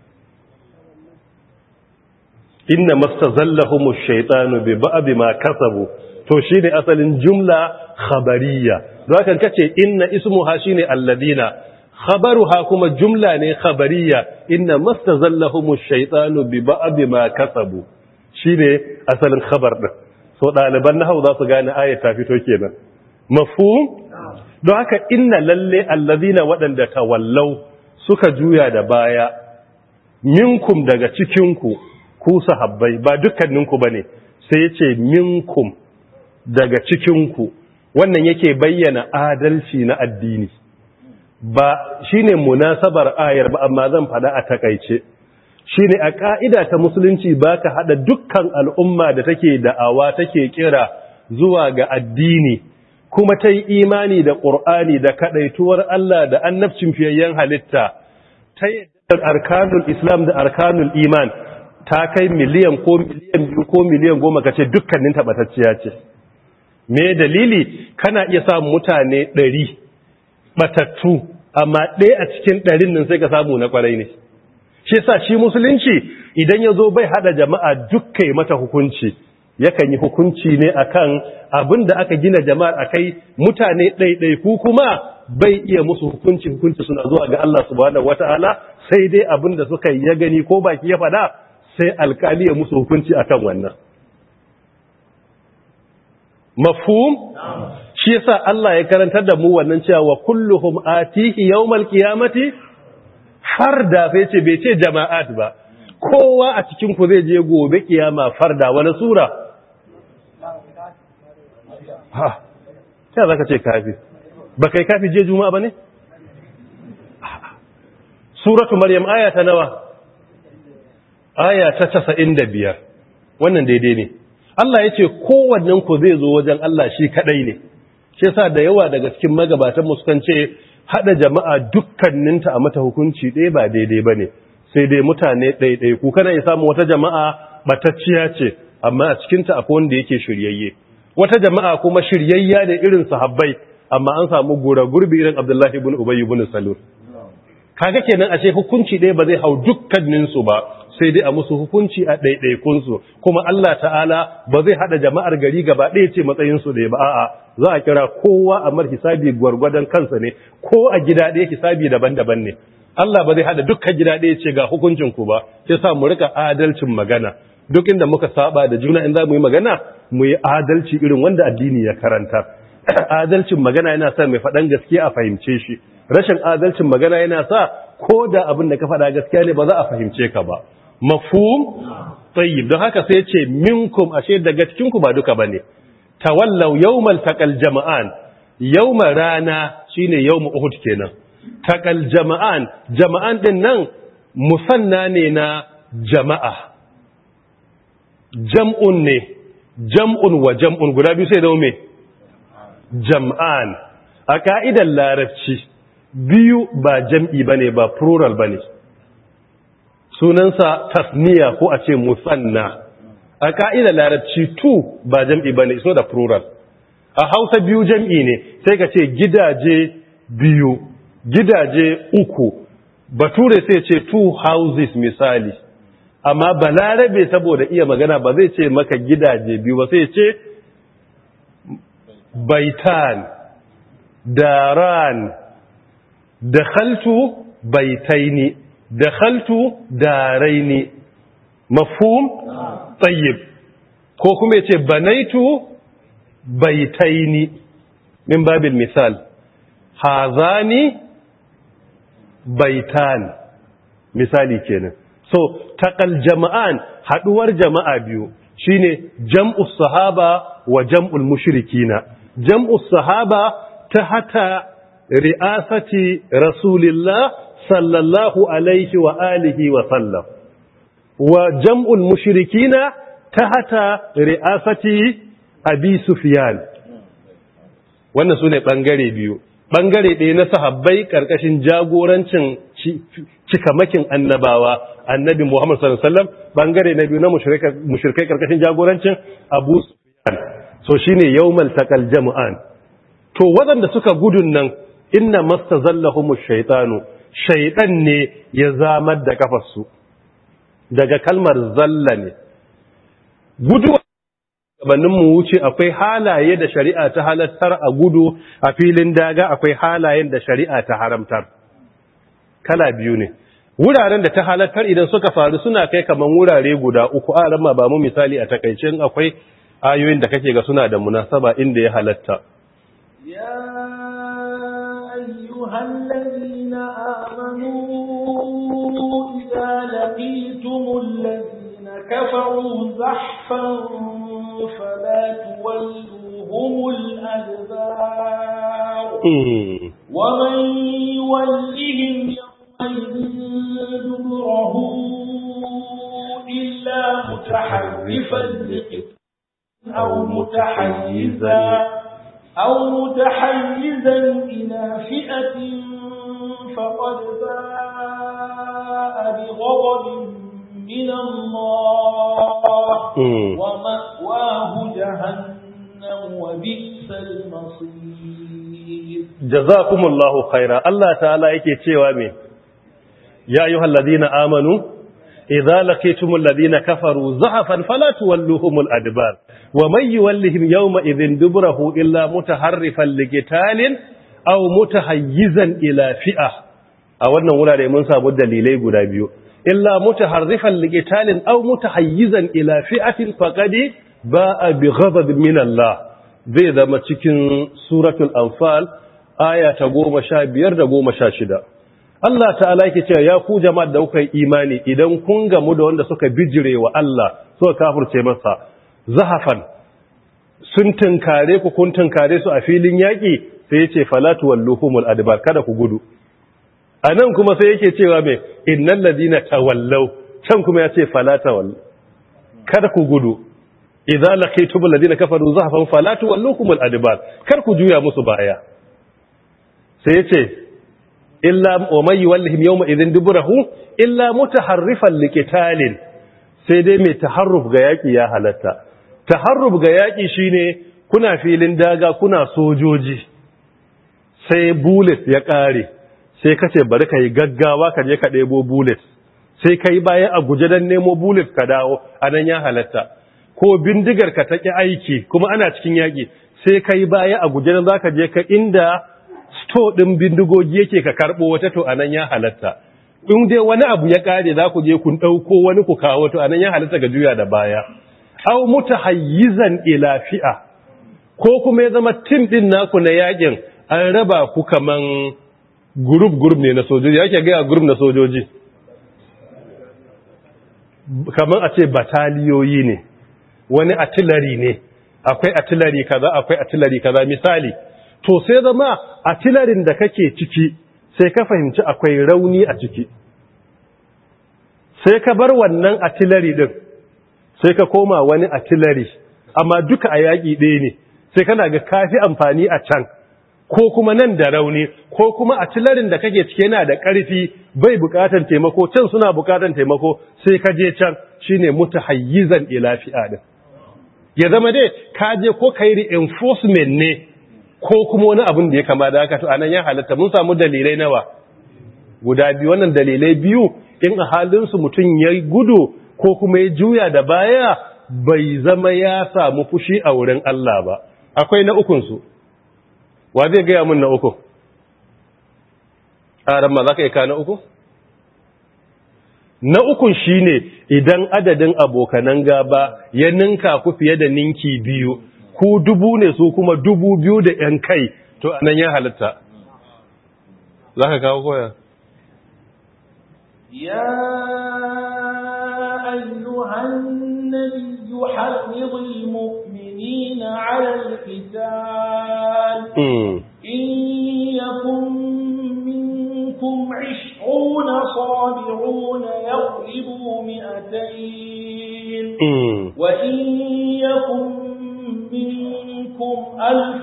Inna mastazallahumu shaytanu bi ba'd ma kasabu. To shine asalin jumla khabariya. Don haka kace inna ismuha shine allazina. Khabaruha kuma jumla ne khabariya. Inna mastazallahumu shaytanu bi ba'd ma kasabu. Shi ne asalin khabar ɗin. So ɗaliban nahau za su gane ayat ta fito kenan. Mafhum? Don haka inna lalle allazina waɗanda tawallau suka juya da baya minkum daga cikinku ku sahabbai, ba dukkaninku bane, sai yace minkum daga cikinku. Wannan yake bayyana adalci na addini. Ba shine munasabar ayar ba, amma zan fada a takaice. Shi ne a ƙa'ida ta musulunci ba ka haɗa dukkan al'umma da take da'awa take kira zuwa ga addini, kuma ta yi imani da ƙur'ani da kaɗaituwar Allah da annabcin fiyayyen halitta, ta yadda arkanul Islam da arkanul iman ta kai miliyan ko miliyan 2 ko miliyan 10 ka ce dukkanin taɓatacciya ce. Me dalili? Kana iya samun mutane 100 ɓatattu, amma ɗaya a cikin 100 nan sai ka samu na ƙwarai ne. Shi yasa shi musulunci idan yazo bai hada jama'a dukkai mata hukunci, yakan yi hukunci ne akan abinda aka gina jama'ar akai, mutane ɗaiɗaiku kuma bai iya musu hukunci suna zuwa ga Allah subhanahu wataala, sai dai abinda suka ya gani ko baki ya fada sai alkali ya musu hukunci akan wannan. Mafhum? Shi yasa Allah ya karantar da mu wannan cewa wa kulluhum atihi yawmal qiyamati farda, sai ce bai ce jama'at ba, kowa a cikin ku zai je gobe kiyama farda. Wani sura? Ha, ta zaka ce kafi ba kai kafi je juma'a bane? Suratu Maryam aya ta nawa? Aya ta 95. Wannan daidai ne. Allah ya ce kowannen ku zai zo wajen Allah shi kadai ne. Shi yasa da yawa daga cikin magabatan mu sukan ce hada jama'a dukkaninta a mata hukunci ɗaya ba daidai bane. Sai dai mutane ɗaiɗai ku kana ya samu wata jama'a batacciya ce, amma a cikin ta akwai wanda yake shiryayye. Wata jama'a kuma shiryayya da irin sahabbai, amma an samu gurbi irin Abdullah ibn Ubay ibn Salul. Kaga kenan ashe hukunci ɗaya ba zai hau dukkaninsu ba, sai dai a musu hukunci a ɗaiɗaikunsu, kuma Allah ta'ala ba zai haɗa jama'ar gari gaba ɗaya ce matsayinsu ɗaya ba, a'a za a kira kowa a mar hisabi gwargwadon kansa ne, ko a gida ɗaya hisabi daban-daban ne. Allah ba zai haɗa dukkan gida ɗaya ce ga hukuncinku ba, sai sa mu rika adalcin magana. Duk inda muka saba da juna in za mu yi magana, mu yi adalci irin wanda addini ya karanta. Adalcin magana yana sa mai faɗan gaskiya a fahimce shi. Rashin adalcin magana yana sa ko da abin da ka faɗa gaskiya ne ba za a fahimce ka ba. Mafhum? Tayyib. Don haka sai ce minkum, ashe daga cikin ku ba duka bane. Tawallaw yawmal taqal jama'an. Yawma rana shine yawmu Uhud kenan. Taqal jama'an, jama'an din nan musanna ne na jama'a. Jam'un ne. Jam'un wa jam'un guda biyu sai da me? Jam'an. A ka'idar larabci biyu ba jam'i bane ba plural bane. Sunansa tasniya ko a ce musanna. A ka'idar larabci two ba jam'i bane, so da plural. A Hausa biyu jam'i ne, sai ka ce gidaje biyu, gidaje uku. Bature sai ce two houses misali. Amma balarabe saboda iya magana ba zai ce maka gidaje biyu ba, sai ce baitan, daran, dakhaltu baitaini, dakhaltu daraini. Mafhum? Tayyib. Ko kuma yace banaitu baitaini min babil misal, hazani baitan, misali kenan. So taqal jama'an, haduwar jama'a biyu shine jam'us sahaba wa jam'ul mushrikina. Jam'us sahaba tahta ri'asati rasulillah sallallahu alaihi wa alihi wa sallam, wa jam'ul mushrikina tahta ri'asati abi sufyan. Wannan sune bangare biyu. Bangare ɗaya na sahabbai karkashin jagorancin cikamakin annabawa, annabi Muhammad sallallahu alaihi wasallam. Bangare na biyu na mushrikai karkashin jagorancin Abu Sufyan. So shine yawmal taqal jama'an. To wadanda suka gudun nan, inna mastazallahumu shaytanu, shaytan ne ya zamar da kafarsu. Daga kalmar zalla ne. Gudu gabanin mu wuce akwai halaye da shari'a ta halattar a gudu a filin daga, akwai halayen da shari'a ta haramtar. Kala biyu ne. Wuraren da ta halattar idan suka faru suna kai kaman wurare guda uku. A ramma ba mu misali a takaicin akwai ayoyin da kake ga suna da munasaba inda ya halatta. Ya ayyuhal ladina amanu idza laqitumul ladina kafaru zahfan fala tuwalluhumul adbar wa man yuwallihim دبره إلا متحرفا لقتال أو متحيزا إلى فئة فقد باء بغضب من الله ومأواه جهنم وبئس المصير. جزاكم الله خيرا. الله تعالى yake cewa me ya ayyuhal ladina amanu idza laqitumul ladina kafaru zahafan fala tuwalluhumul adbar wa may yuwallihim yawma idhin dubrahu illa mutaharrifan liqitalin aw mutahayyizan ila fi'ah. A wannan wurare mun samu dalilai guda biyu, illa mutaharrifan liqitalin aw mutahayyizan ila fi'atin faqad ba'a bi ghadabin min Allah. Zai zama cikin suratul anfal aya ta 15 da 16. Allah ta'ala yake cewa ya ku jama'ar da kuka yi imani, idan kun gamu da wanda suka bijire wa Allah suka kafirce masa zahafan, sun tunkare ku, kun tunkare su a filin yaƙi, sai yace falatu walluhumul adbar, kada ku gudu. Anan kuma sai yake cewa me innal ladina tawallaw, can kuma yace falata wallu, kada ku gudu. Idza laqitumul ladina kafaru zahafan falatu walluhumul adbar, kar ku juya musu baya. Sai yace illa wa may yuwallihim yawma idhin duburahu illa mutaharrifan liqitalin, sai dai mai taharruf ga yaki ya halatta. Taharruf ga yaki shine kuna filin daga, kuna sojoji, sai bullet ya kare, sai kace bari kai gaggawa ka je ka debo bullet, sai kai baya a guje dan nemo bullet ka dawo, anan ya halatta. Ko bindigar ka take aiki kuma ana cikin yaki, sai kai baya a guje dan zaka je ka inda sto ɗin bindigogi yake ka karɓo wata, to anan ya halatta. In dai wani abu ya ƙare za ku je kun ɗauko wani ku kawo, to anan ya halatta ga juya da baya. Au mutahayyizan ila fi'a, ko kuma ya zama tim ɗin naku na yakin an raba ku kaman group ne na sojoji. Yake ga group na sojoji kaman a ce bataliyoyi ne, wani artillery ne, akwai artillery kaza, akwai artillery kaza. Misali, to sai zama atilarin da kake ciki sai ka fahimci akwai rauni a ciki, sai ka bar wannan atilari din sai ka koma wani atilari, amma duka a yaƙi ɗaya ne, sai kana ga kafi amfani a can, ko kuma nan da rauni, ko kuma atilarin da kake ciki yana da ƙarfi bai buƙatar taimako, can suna buƙatar taimako, sai ka je can, shine mutahayyizan ila fi'a din. Ya zama dai ka je ko kai reinforcement ne, ko kuma wani abin da ya kama da haka, to anan ya halatta. Mun samu dalilai nawa guda biyu. Wannan dalilai biyu in a halinsu mutum ya gudu ko kuma ya juya da baya, bai zama ya samu fushi a wurin Allah ba. Akwai na ukunsu, wa zai gaya mun na uku? Aran ma za ka yi ka na uku? Na ukun shi ne idan adadin abokanan gaba ya ninka ku fiye da ninki biyu, ku 1000 ne su kuma 2000 da ‘yan kai, to anan ya halatta. Za ka kawo koya? Ya ayyuhan nabiyyu harridil mu'minina 'alal qital in yakum minkum 20 sabiruna yaghlibu 200 wa in yakum منكم 1000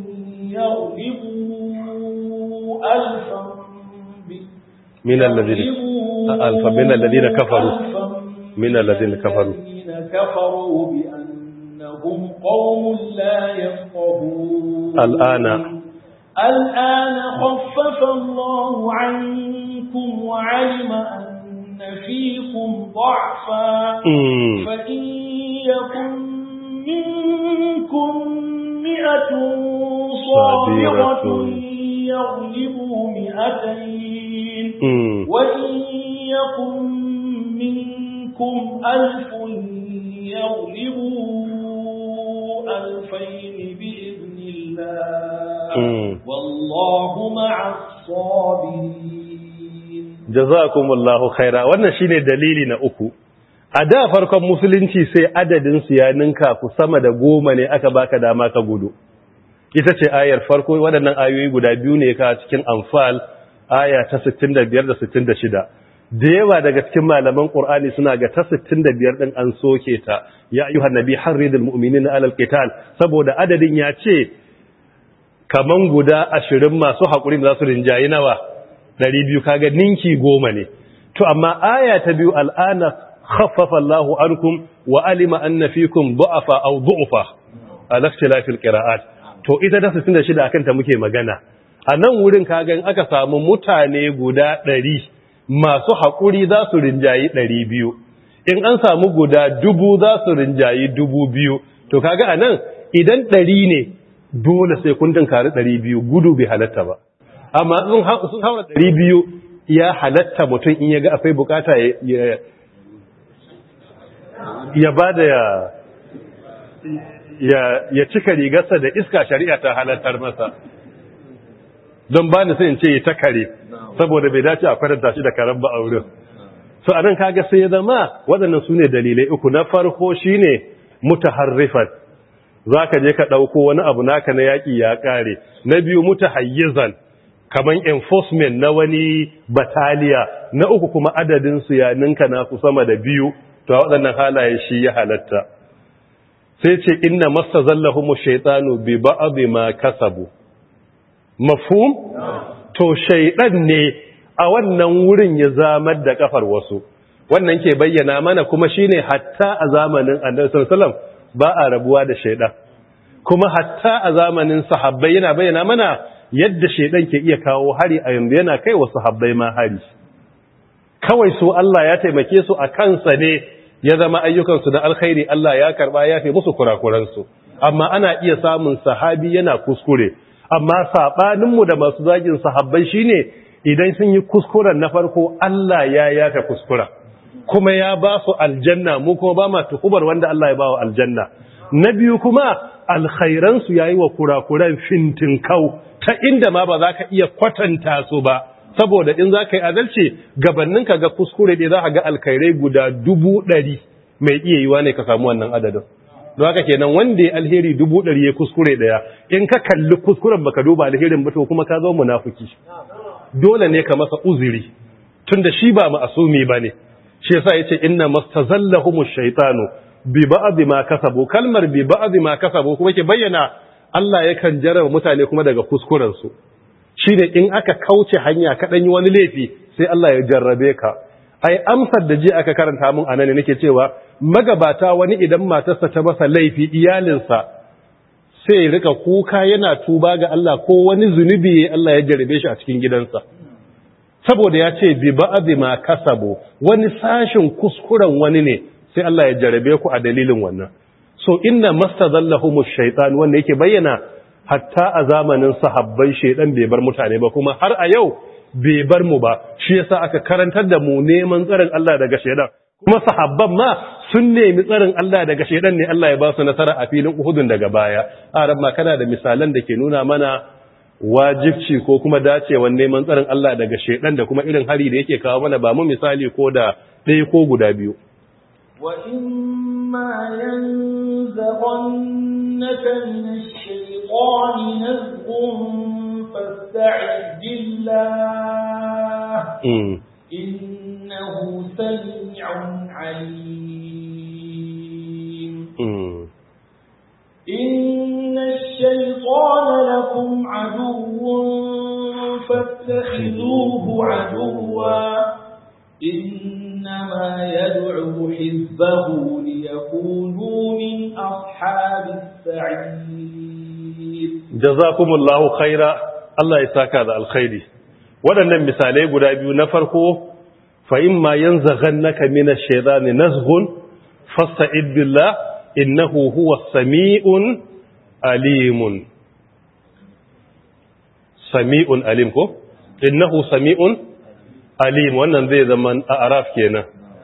يغلبوا 1000 من الذين كفروا بأنهم قوم لا يفقهون. الآن خفف الله عنكم وعلم أن فيكم ضعفا فإن يكن منكم 100 صابرة يغلبوا 200 وإن يكن منكم 1000 يغلبوا 2000 بإذن الله والله مع الصابرين. جزاكم الله خيرا. wannan shine dalili na uku. A da farkon musulunci sai adadinsu ya ninka ku sama da 10 ne aka baka dama ka gudu. Ita ce ayar farko. Waɗannan ayoyi guda biyu ne ka cikin Anfal aya ta 65 da 66. Da yawa daga cikin malaman Qur'ani suna ga ta 65 din an soke ta, ya ayyuhan nabi harridil mu'minina 'alal qital, saboda adadin ya ce kaman guda 20 masu hakuri za su rinjayi nawa 200, kaga ninki 10 ne. To amma aya ta biyu, al'ana khaffafa Allahu ankum wa alima anna fikum du'afa aw du'fa ala ikhtilafil qira'at. To ita da 66 akan ta muke magana. A nan wurin kaga in aka samu mutane guda 100 masu haƙuri za su rinjayi 200 in an samu guda 1000 za su rinjayi 2000 to kaga anan idan 100 ne dole sai kun dinkari 200 gudu bai halatta ba amma sun haura 200 ya halatta mutum in ya ga akwai bukata ya bada ya cika rigarsa da iska, shari'a ta halattar masa don ba ni sai in ce ya ta kare saboda bai dace a faranta shi da karen ba a wurin. So anan kaga sai ya zama waɗannan su ne dalilai uku. Na farko shine mutaharrifan, za ka je ka ɗauko wani abu naka na yaƙi ya ƙare. Na biyu mutahayyizan, kaman enforcement na wani bataliya. Na uku kuma adadinsu ya ninka nasu sama da 2, to a waɗannan halaye shi ya halatta. Sai ce inna mastazallahum shaytanu bi ba'd ma kasabu. Mafhum? To shaydan ne a wannan wurin ya zamar da kafar wasu. Wannan ke bayyana mana kuma shine hatta a zamanin Annabi sallallahu alaihi wasallam ba a rabuwa da shaydan. Kuma hatta a zamanin sahabbai yana bayyana mana yadda shaydan ke iya kawo hari a yanzu, yana kai wa sahabbai ma hari. Kawai su Allah ya taimake su a kansa ne ya zama ayyukansu da alkhairi Allah ya karba ya fi musu kurakuransu. Amma ana iya samun sahabi yana kuskure. Amma saɓaninmu da masu zagin sahabbai shine idan sun yi kuskuren na farko Allah ya yafe kuskura kuma ya ba su aljanna, mu kuma ba ma tuhubar wanda Allah ya ba wa aljanna. Na biyu kuma alkhairansu ya yi wa kurakuran fintinkau ta inda ma ba za ka iya kwatanta su ba, saboda in za ka yi adalci gabanin ka ga kuskure ɗaya za ka ga alkhairai guda 100,000 mai iya yiwa ne ka samu wannan adadin. Don haka kenan wanda ya alheri 100,000 ya kuskure ɗaya, in ka kalli kuskuren baka duba alherin ba to kuma ka zo munafiki. Dole ne ka masa uzuri tunda shi ba ma'asumi bane. Shi yasa yace inna mastazallahumu shaytanu bi ba'd ma kasabu. Kalmar bi ba'd ma kasabu kuma ke bayyana Allah yakan jarraba mutane kuma daga kuskuren su. Shine in aka kauce hanya ka dan yi wani laifi sai Allah ya jarrabe ka. Ai amsar da ji aka karanta mun anan ne nake cewa magabata wani idan matarsa ta masa laifi iyalinsa sai rika kuka yana tuba ga Allah ko wani zunubi Allah ya jarrabe shi a cikin gidansa. Saboda ya ce bi ba'd ma kasabu, wani sashin kuskuren wani ne sai Allah ya jarrabe ku a dalilin wannan. So inna mastazallahumush shaytan wanda yake bayyana hatta a zamanin sahabbai shedan bai bar mutane ba kuma har a yau bai bar mu ba. Shi yasa aka karantar da mu neman tsarin Allah daga shedan. Kuma sahabban ma sun nemi tsarin Allah daga shedan ne Allah ya ba su nasara a filin Uhudun daga baya. Arab ma kana da misalan da ke nuna mana wajibci ko kuma dacewan neman tsarin Allah daga shedan da kuma irin hari da yake kawo mana, ba mu misali ko da ɗaya ko guda biyu. Wa imma yanzaghannaka minash shaytani nazghun fasta'id billah innahu sami'un 'alim. Innash shaytana lakum 'aduwwun fattakhidhuhu 'aduwwan إنما يدعو حزبه ليكونوا من أصحاب السعير. جزاكم الله خيرا. الله يساك هذا الخير. waɗannan misalai guda biyu, na farko fa imma yanzaghannaka minash shaitani nazghun fasta'id billah innahu huwas sami'un alimun. Sami'un alim ko? Innahu sami'un alim, wannan zai zama a araf kenan.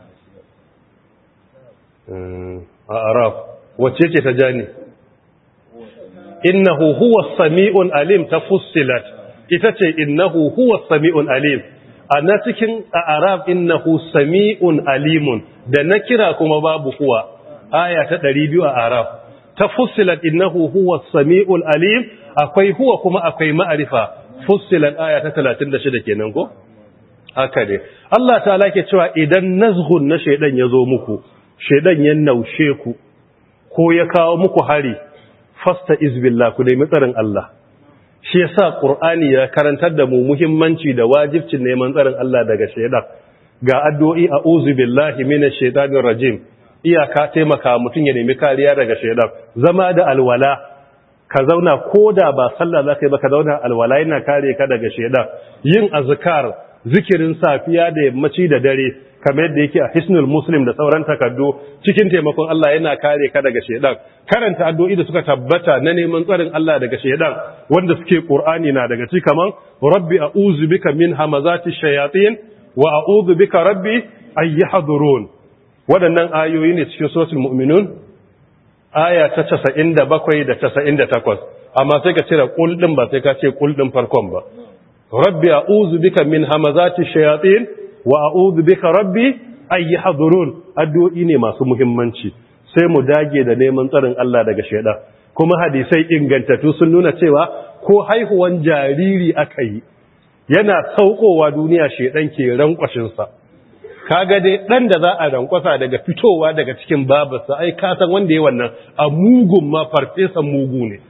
A araf wacce ce ta jani? Innahu huwa sami'un alim ta fussilat, ita ce innahu huwa sami'un alim. A na cikin a araf innahu sami'un alimun da na kira kuma babu huwa, aya ta 200 a araf. Ta fussilat innahu huwa sami'un alim, akwai huwa kuma akwai ma'arifa, fussilat aya ta 36 kenan ko? Haka ne. Allah ta'ala ke cewa idan nazghun na shaidan ya zo muku, shaidan ya naushe ku ko ya kawo muku hari, fasta izbillah, ku nemi tsarin Allah. Shi yasa Qur'ani ya karantar da mu muhimmanci da wajibcin neman tsarin Allah daga shaidan. Ga addu'o'i a'udhu billahi minash shaitanir rajim. Iyaka taimaka mutun ya nemi kariya daga shaidan. Zama da alwala, ka zauna koda ba sallah zakai ba, ka zauna alwala yana kare ka daga shaidan. Yin azkar zikirin safiya da yammaci da dare kamar yadda yake a Hisnul Muslim da sauran takardu cikin taimakon Allah yana kare ka daga shedan. Karanta addu'o'i da suka tabbata na neman tsarin Allah daga shedan wanda suke Qur'ani na daga ci kaman rabbi a'udhu bika min hamazati shayatin wa a'udhu bika rabbi ay yahdurun. Waɗannan ayoyi ne cikin suratul mu'minun aya ta 97 da 98, amma sai ka cire qul din ba sai ka ce qul din farkon ba. Rabbi a'udhu bika min hamazati shayatin wa a'udhu bika rabbi ay yahdurun. Addu'o'i ne masu muhimmanci, sai mu dage da neman tsarin Allah daga shedan. Kuma hadisai ingantattu sun nuna cewa ko haihuwan jariri aka yi yana saukowa duniya shedan ke rankwashin sa. Kaga dai dan da za a rankwasa daga fitowa daga cikin babarsa, ai ka san wanda yayi wannan a mugun ma farfesan mugu ne,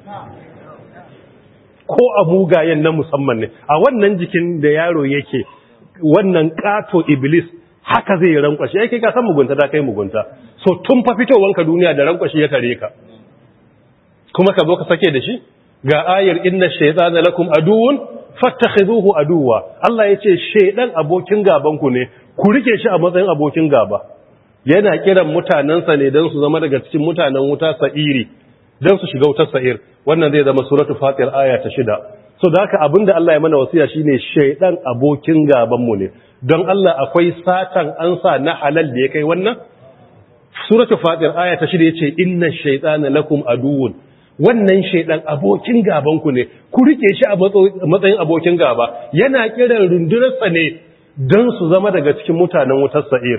ko a mugayen na musamman ne. A wannan jikin da yaro yake, wannan kato iblis haka zai rankwashi, yake ka san mugunta da kai mugunta. So tun fa fitowanka duniya da rankwashi ya tare ka, kuma ka zo ka sake da shi. Ga ayar inna shaytana lakum aduwwun fattakhidhuhu aduwwa. Allah yace shaydan abokin gaban ku ne, ku rike shi a matsayin abokin gaba. Yana kiran mutanansa ne dan su zama daga cikin mutanen wuta sa'iri, dan su shiga wutar sa'ir. Wannan zai zama suratul fatir aya ta 6. So da haka abinda Allah ya mana wasiya shine shaydan abokin gaban mu ne. Don Allah akwai satan ansa na halal da ya kai wannan? Suratul fatir aya ta 6 yace inna shaytana lakum aduwwun. Wannan shaidan abokin gabanku ne, ku rike shi a matsayin abokin gaba. Yana kiran rundunarsa ne don su zama daga cikin mutanen wutar sa'ir.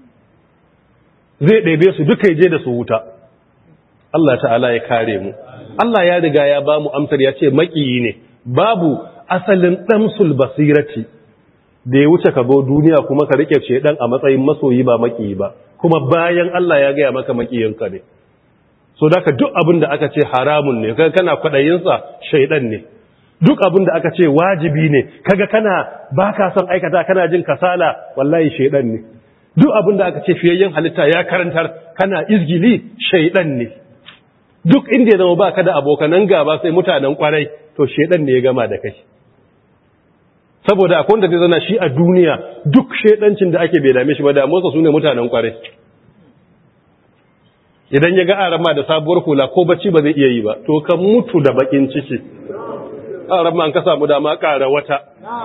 Zai ɗebe su duka je da su wuta. Allah ta'ala ya kare mu. Allah ya riga ya ba mu amsar, ya ce maƙiyi ne. Babu asalin ɗamsul basirati da ya wuce ka zo duniya kuma ka rike shaidan a matsayin masoyi ba maƙiyi ba. Kuma bayan Allah ya gaya maka maƙiyinka ne. So da duk abin da aka ce haramun ne kaga kana kwadayinsa shaidan ne. Duk abin da aka ce wajibi ne kaga kana baka son aikata kana jin kasala, wallahi shaidan ne. Duk abin da aka ce fiyayyen halitta ya karantar kana izgili, shaidan ne. Duk inda ya zama baka da abokanan gaba sai mutanen kwarai, to shaidan ne ya gama da kai. Saboda akwai wanda zai zana shi a duniya duk shaidancin da ake bai dame shi ba, da motsa su ne mutanen kwarai. Idan ya ga arama da sabuwar hula ko bacci ba zai iya yi ba, to kan mutu da bakin ciki. Arama an ka samu dama ƙara wata.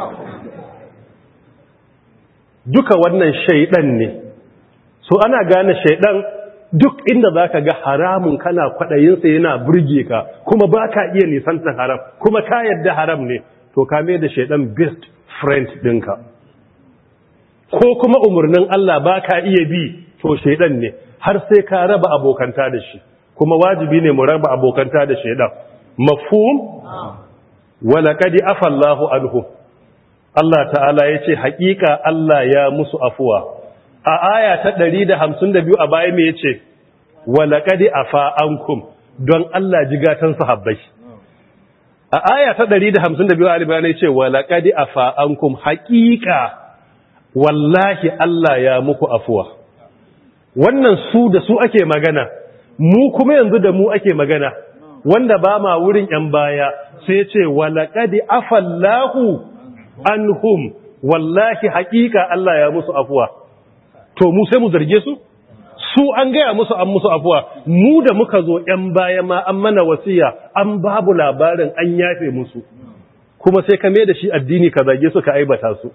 Duka wannan shaidan ne. So ana gane shaidan duk inda za ka ga haramun kana kwaɗayinsa yana burge ka, kuma ba ka iya nisantar haram, kuma ka yadda haram ne, to ka mai da shaidan best friend ɗinka. Ko kuma umarnin Allah ba ka iya bi, to shaidan ne. Har sai ka raba abokanta da shi, kuma wajibi ne mu raba abokanta da shaidan. Mafhum? Wala kadi afallahu anhu. Allah ta'ala ya ce haƙiƙa Allah ya musu afuwa. A aya ta 152 a baya me yace? Wala kadi afa ankum, don Allah jigatan sahabbai. A aya ta 152 a Al-Baqara yace wala kadi afa ankum, haƙiƙa wallahi Allah ya muku afuwa. Wannan su da su ake magana, mu kuma yanzu da mu ake magana, wanda ba ma wurin ‘yan baya sai ce walaƙadi afallahu anhum, wallahi haƙiƙa Allah ya musu afuwa. To mu sai mu zarge su? Su an gaya musu an musu afuwa, mu da muka zo ‘yan baya ma an mana wasiya, an babu labarin an yafe musu, kuma sai ka mai da shi addini ka zage su ka aibata su.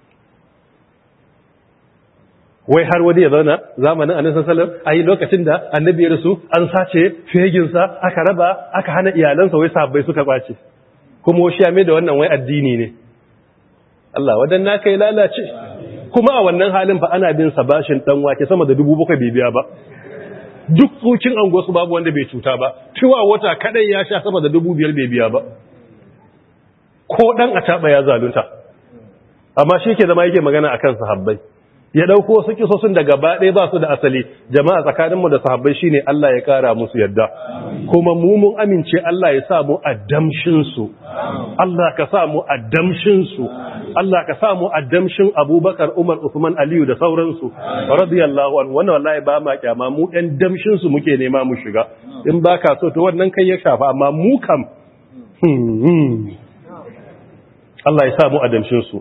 Wai har wani ya zauna zamanin annabi sallallahu alaihi wasallam, ayi lokacin da annabi ya rasu an sace feginsa aka raba aka hana iyalansa, wai sahabbai suka bace, kuma shi ya mai da wannan wai addini ne. Allah wadanna kai lalace. Kuma a wannan halin fa ana bin sa bashin dan wake sama da 7,000 bai biya ba. Duk tsokin ango su babu wanda bai cuta ba, tuwa wata kadai ya sha sama da 5,000 bai biya ba. Ko dan a taba ya zalunta, amma shi ke zama yake magana akan sahabbai. Ya dauko wasu kisosin da gaba ɗaya ba su da asali. Jama'a tsakaninmu da sahabbai shine Allah ya kara musu yadda, kuma mu mun amince Allah ya sa mu a damshin su. Allah ka sa mu a damshin su. Allah ka sa mu a damshin Abubakar, Umar, Uthman, Aliyu da sauransu radiyallahu anhu. Wannan wallahi ba ma kyama, mu ɗan damshin su muke nema mu shiga. In baka so to wannan kai ya shafa, amma mu kam Allah ya sa mu a damshin su.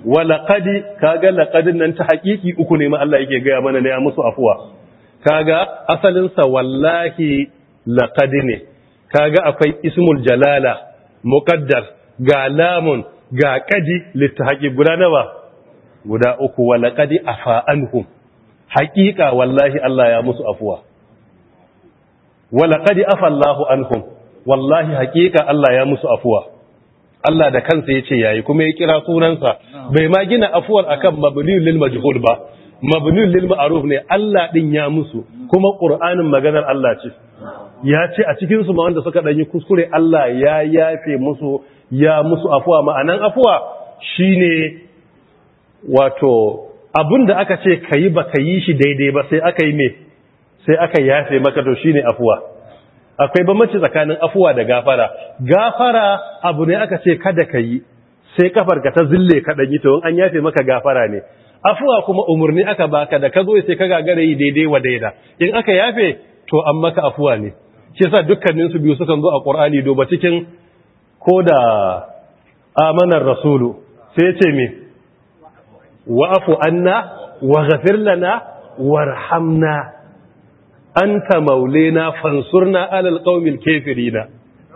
wa laqad kaga laqadin nan ta haƙiƙi uku ne ma Allah yake ga mana ne ya musu afuwa kaga asalin sa wallahi laqad ne kaga akwai ismul jalala muqaddar ga lamun ga qadi litahaqi guda nawa guda uku wa laqad afa anhum haqiqa wallahi Allah ya musu afuwa wa laqad afa Allahu anhum wallahi haqiqa Allah ya musu afuwa Allah da kansa yace yayi kuma ya kira sunansa bai ma gina afuwar akan mabniul lil majhul ba mabniul lil ma'ruf ne Allah din ya musu kuma Qur'anin maganar Allah ce ya ce a cikin su ma wanda suka danyi kuskure Allah ya yafe musu ya musu afuwa ma'anan afuwa shine wato abinda aka ce kai ba kai shi daidai ba sai aka yi me sai aka yafe maka to shine afuwa akwai bambanci tsakanin afuwa da gafara gafara abu ne aka ce kada kai sai kafarka ta zille ka danyi to an yafe maka gafara ne afuwa kuma umurni aka baka da ka zo sai ka gagare yi daidai wa daida in aka yafe to an maka afuwa ne shi yasa dukkanin su biyu sukan zo a Qur'ani doba cikin koda amanar rasulu sai ce me wa'fu anna waghfir lana warhamna anta maulena fansurna alal qaumil kafirina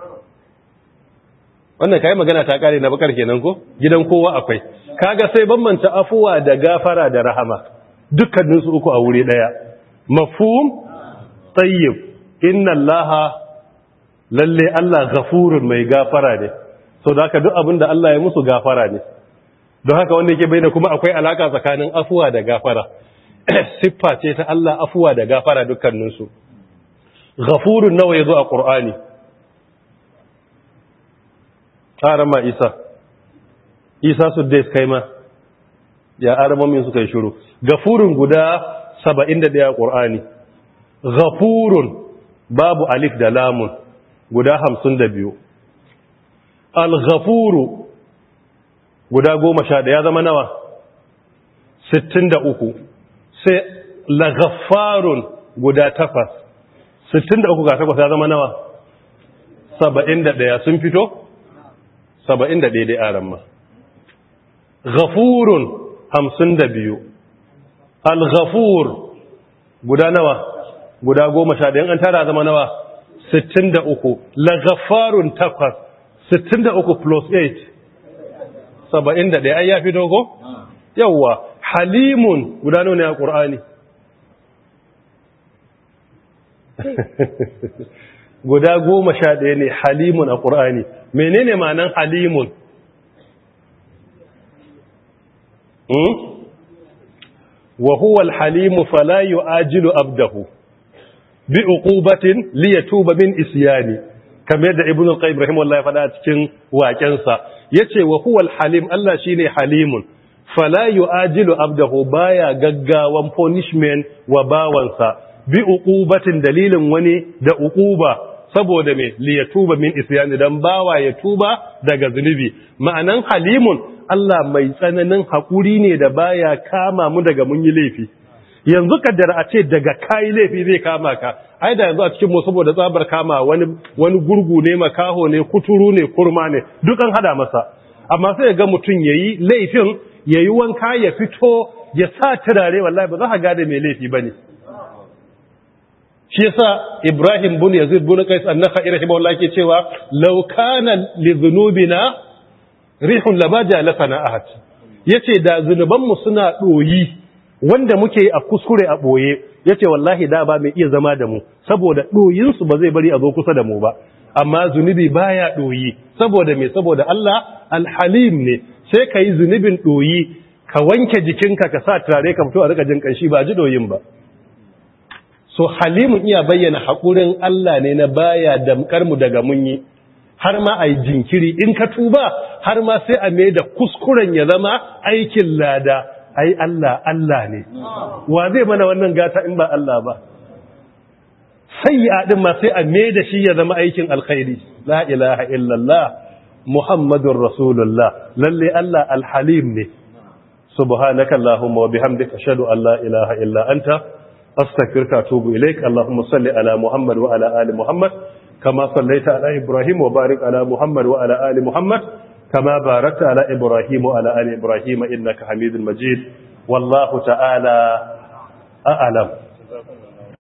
wannan kai magana ta kare na bakar kenan ko gidan kowa akwai kaga sai bambanta afuwa da gafara da rahama dukkanin su uku a wuri daya mafhum tayyib inna allaha lalle Allah ghafurun mai gafara ne so da haka duk abinda Allah ya musu gafara ne don haka wanda yake bayyana kuma akwai alaka tsakanin afuwa da gafara siffa ce ta Allah afuwa da gafara dukkanin su ghafurun nawa yazo a Qur'ani arama Isa Suddais kai ma ya aramomin suka yi shiru gafurun guda 71 a Qur'ani ghafurun babu alif da lamun guda 52 al-ghafuru guda 11 ya zama nawa 63 sai la-ghaffarun guda 8 63 ga 8 ya zama nawa 71 sun fito 71 dai aramma ghafurun 52 al-ghafur guda nawa guda 11 an tara zama nawa 63 la-ghaffarun 8 63 plus 8 71 ai ya fi dogo yawa halimun guda nawa ne a Qur'ani guda 11 ne halimun a Qur'ani menene ma'anan halimun wa huwa al-halimu fala yu'ajilu abdahu bi uqubatin li yatuba min isyani kamar da ibnu al-qayyim rahimahullahi fada cikin waƙensa yace wa huwa al-halim Allah shine halimun fala yu'ajilu abdahu baya gaggawan punishment wa bawansa bi uqubatin dalilin wani da uquba saboda me li yatuba min isyani dan bawa ya tuba daga zunubi ma'anan halimun Allah mai tsananin hakuri ne da baya kama mu daga mun yi laifi yanzu kaddara a ce daga kai laifi zai kama ka ai da yanzu a cikin mu saboda tsabar kama wani gurgu ne makaho ne kuturu ne kurma ne dukan hada masa amma sai ga mutun yayi laifin yayi wanka ya fito ya sa turare wallahi ba za ka gane mai laifi bane shi yasa Ibrahim bin Yazid bin Qais an-Nakhai rahimahullah yake cewa law kana li dhunubina rihun labaja lafana ahad yace da zunuban mu suna doyi wanda muke a kuskure a boye yace wallahi da ba mai iya zama da mu saboda doyin su ba zai bari a zo kusa da mu ba amma zunubi baya doyi saboda me saboda Allah al-Halim ne sai kai zunubin doyi ka wanke jikinka ka sa turare ka fito a rika jin kanshi ba ji doyin ba so halimun iya bayyana hakurin Allah ne na baya damkar mu daga mun yi har ma ai jinkiri in ka tuba har ma sai a mai da kuskuren ya zama aikin lada ai Allah ne wa zai mana wannan gata in ba Allah ba sai ya din ma sai a mai da shi ya zama aikin alkhairi la ilaha illallah muhammadur rasulullah lalle Allah alhalim ne subhanaka allahumma wa bihamdika ashhadu an la ilaha illa anta astaghfiruka wa atubu ilaik allahumma salli ala muhammad wa ala ali muhammad kama sallaita ala ibrahim wa barik ala muhammad wa ala ali muhammad كما باركت على إبراهيم وعلى آل إبراهيم إنك حميد مجيد والله تعالى أعلم.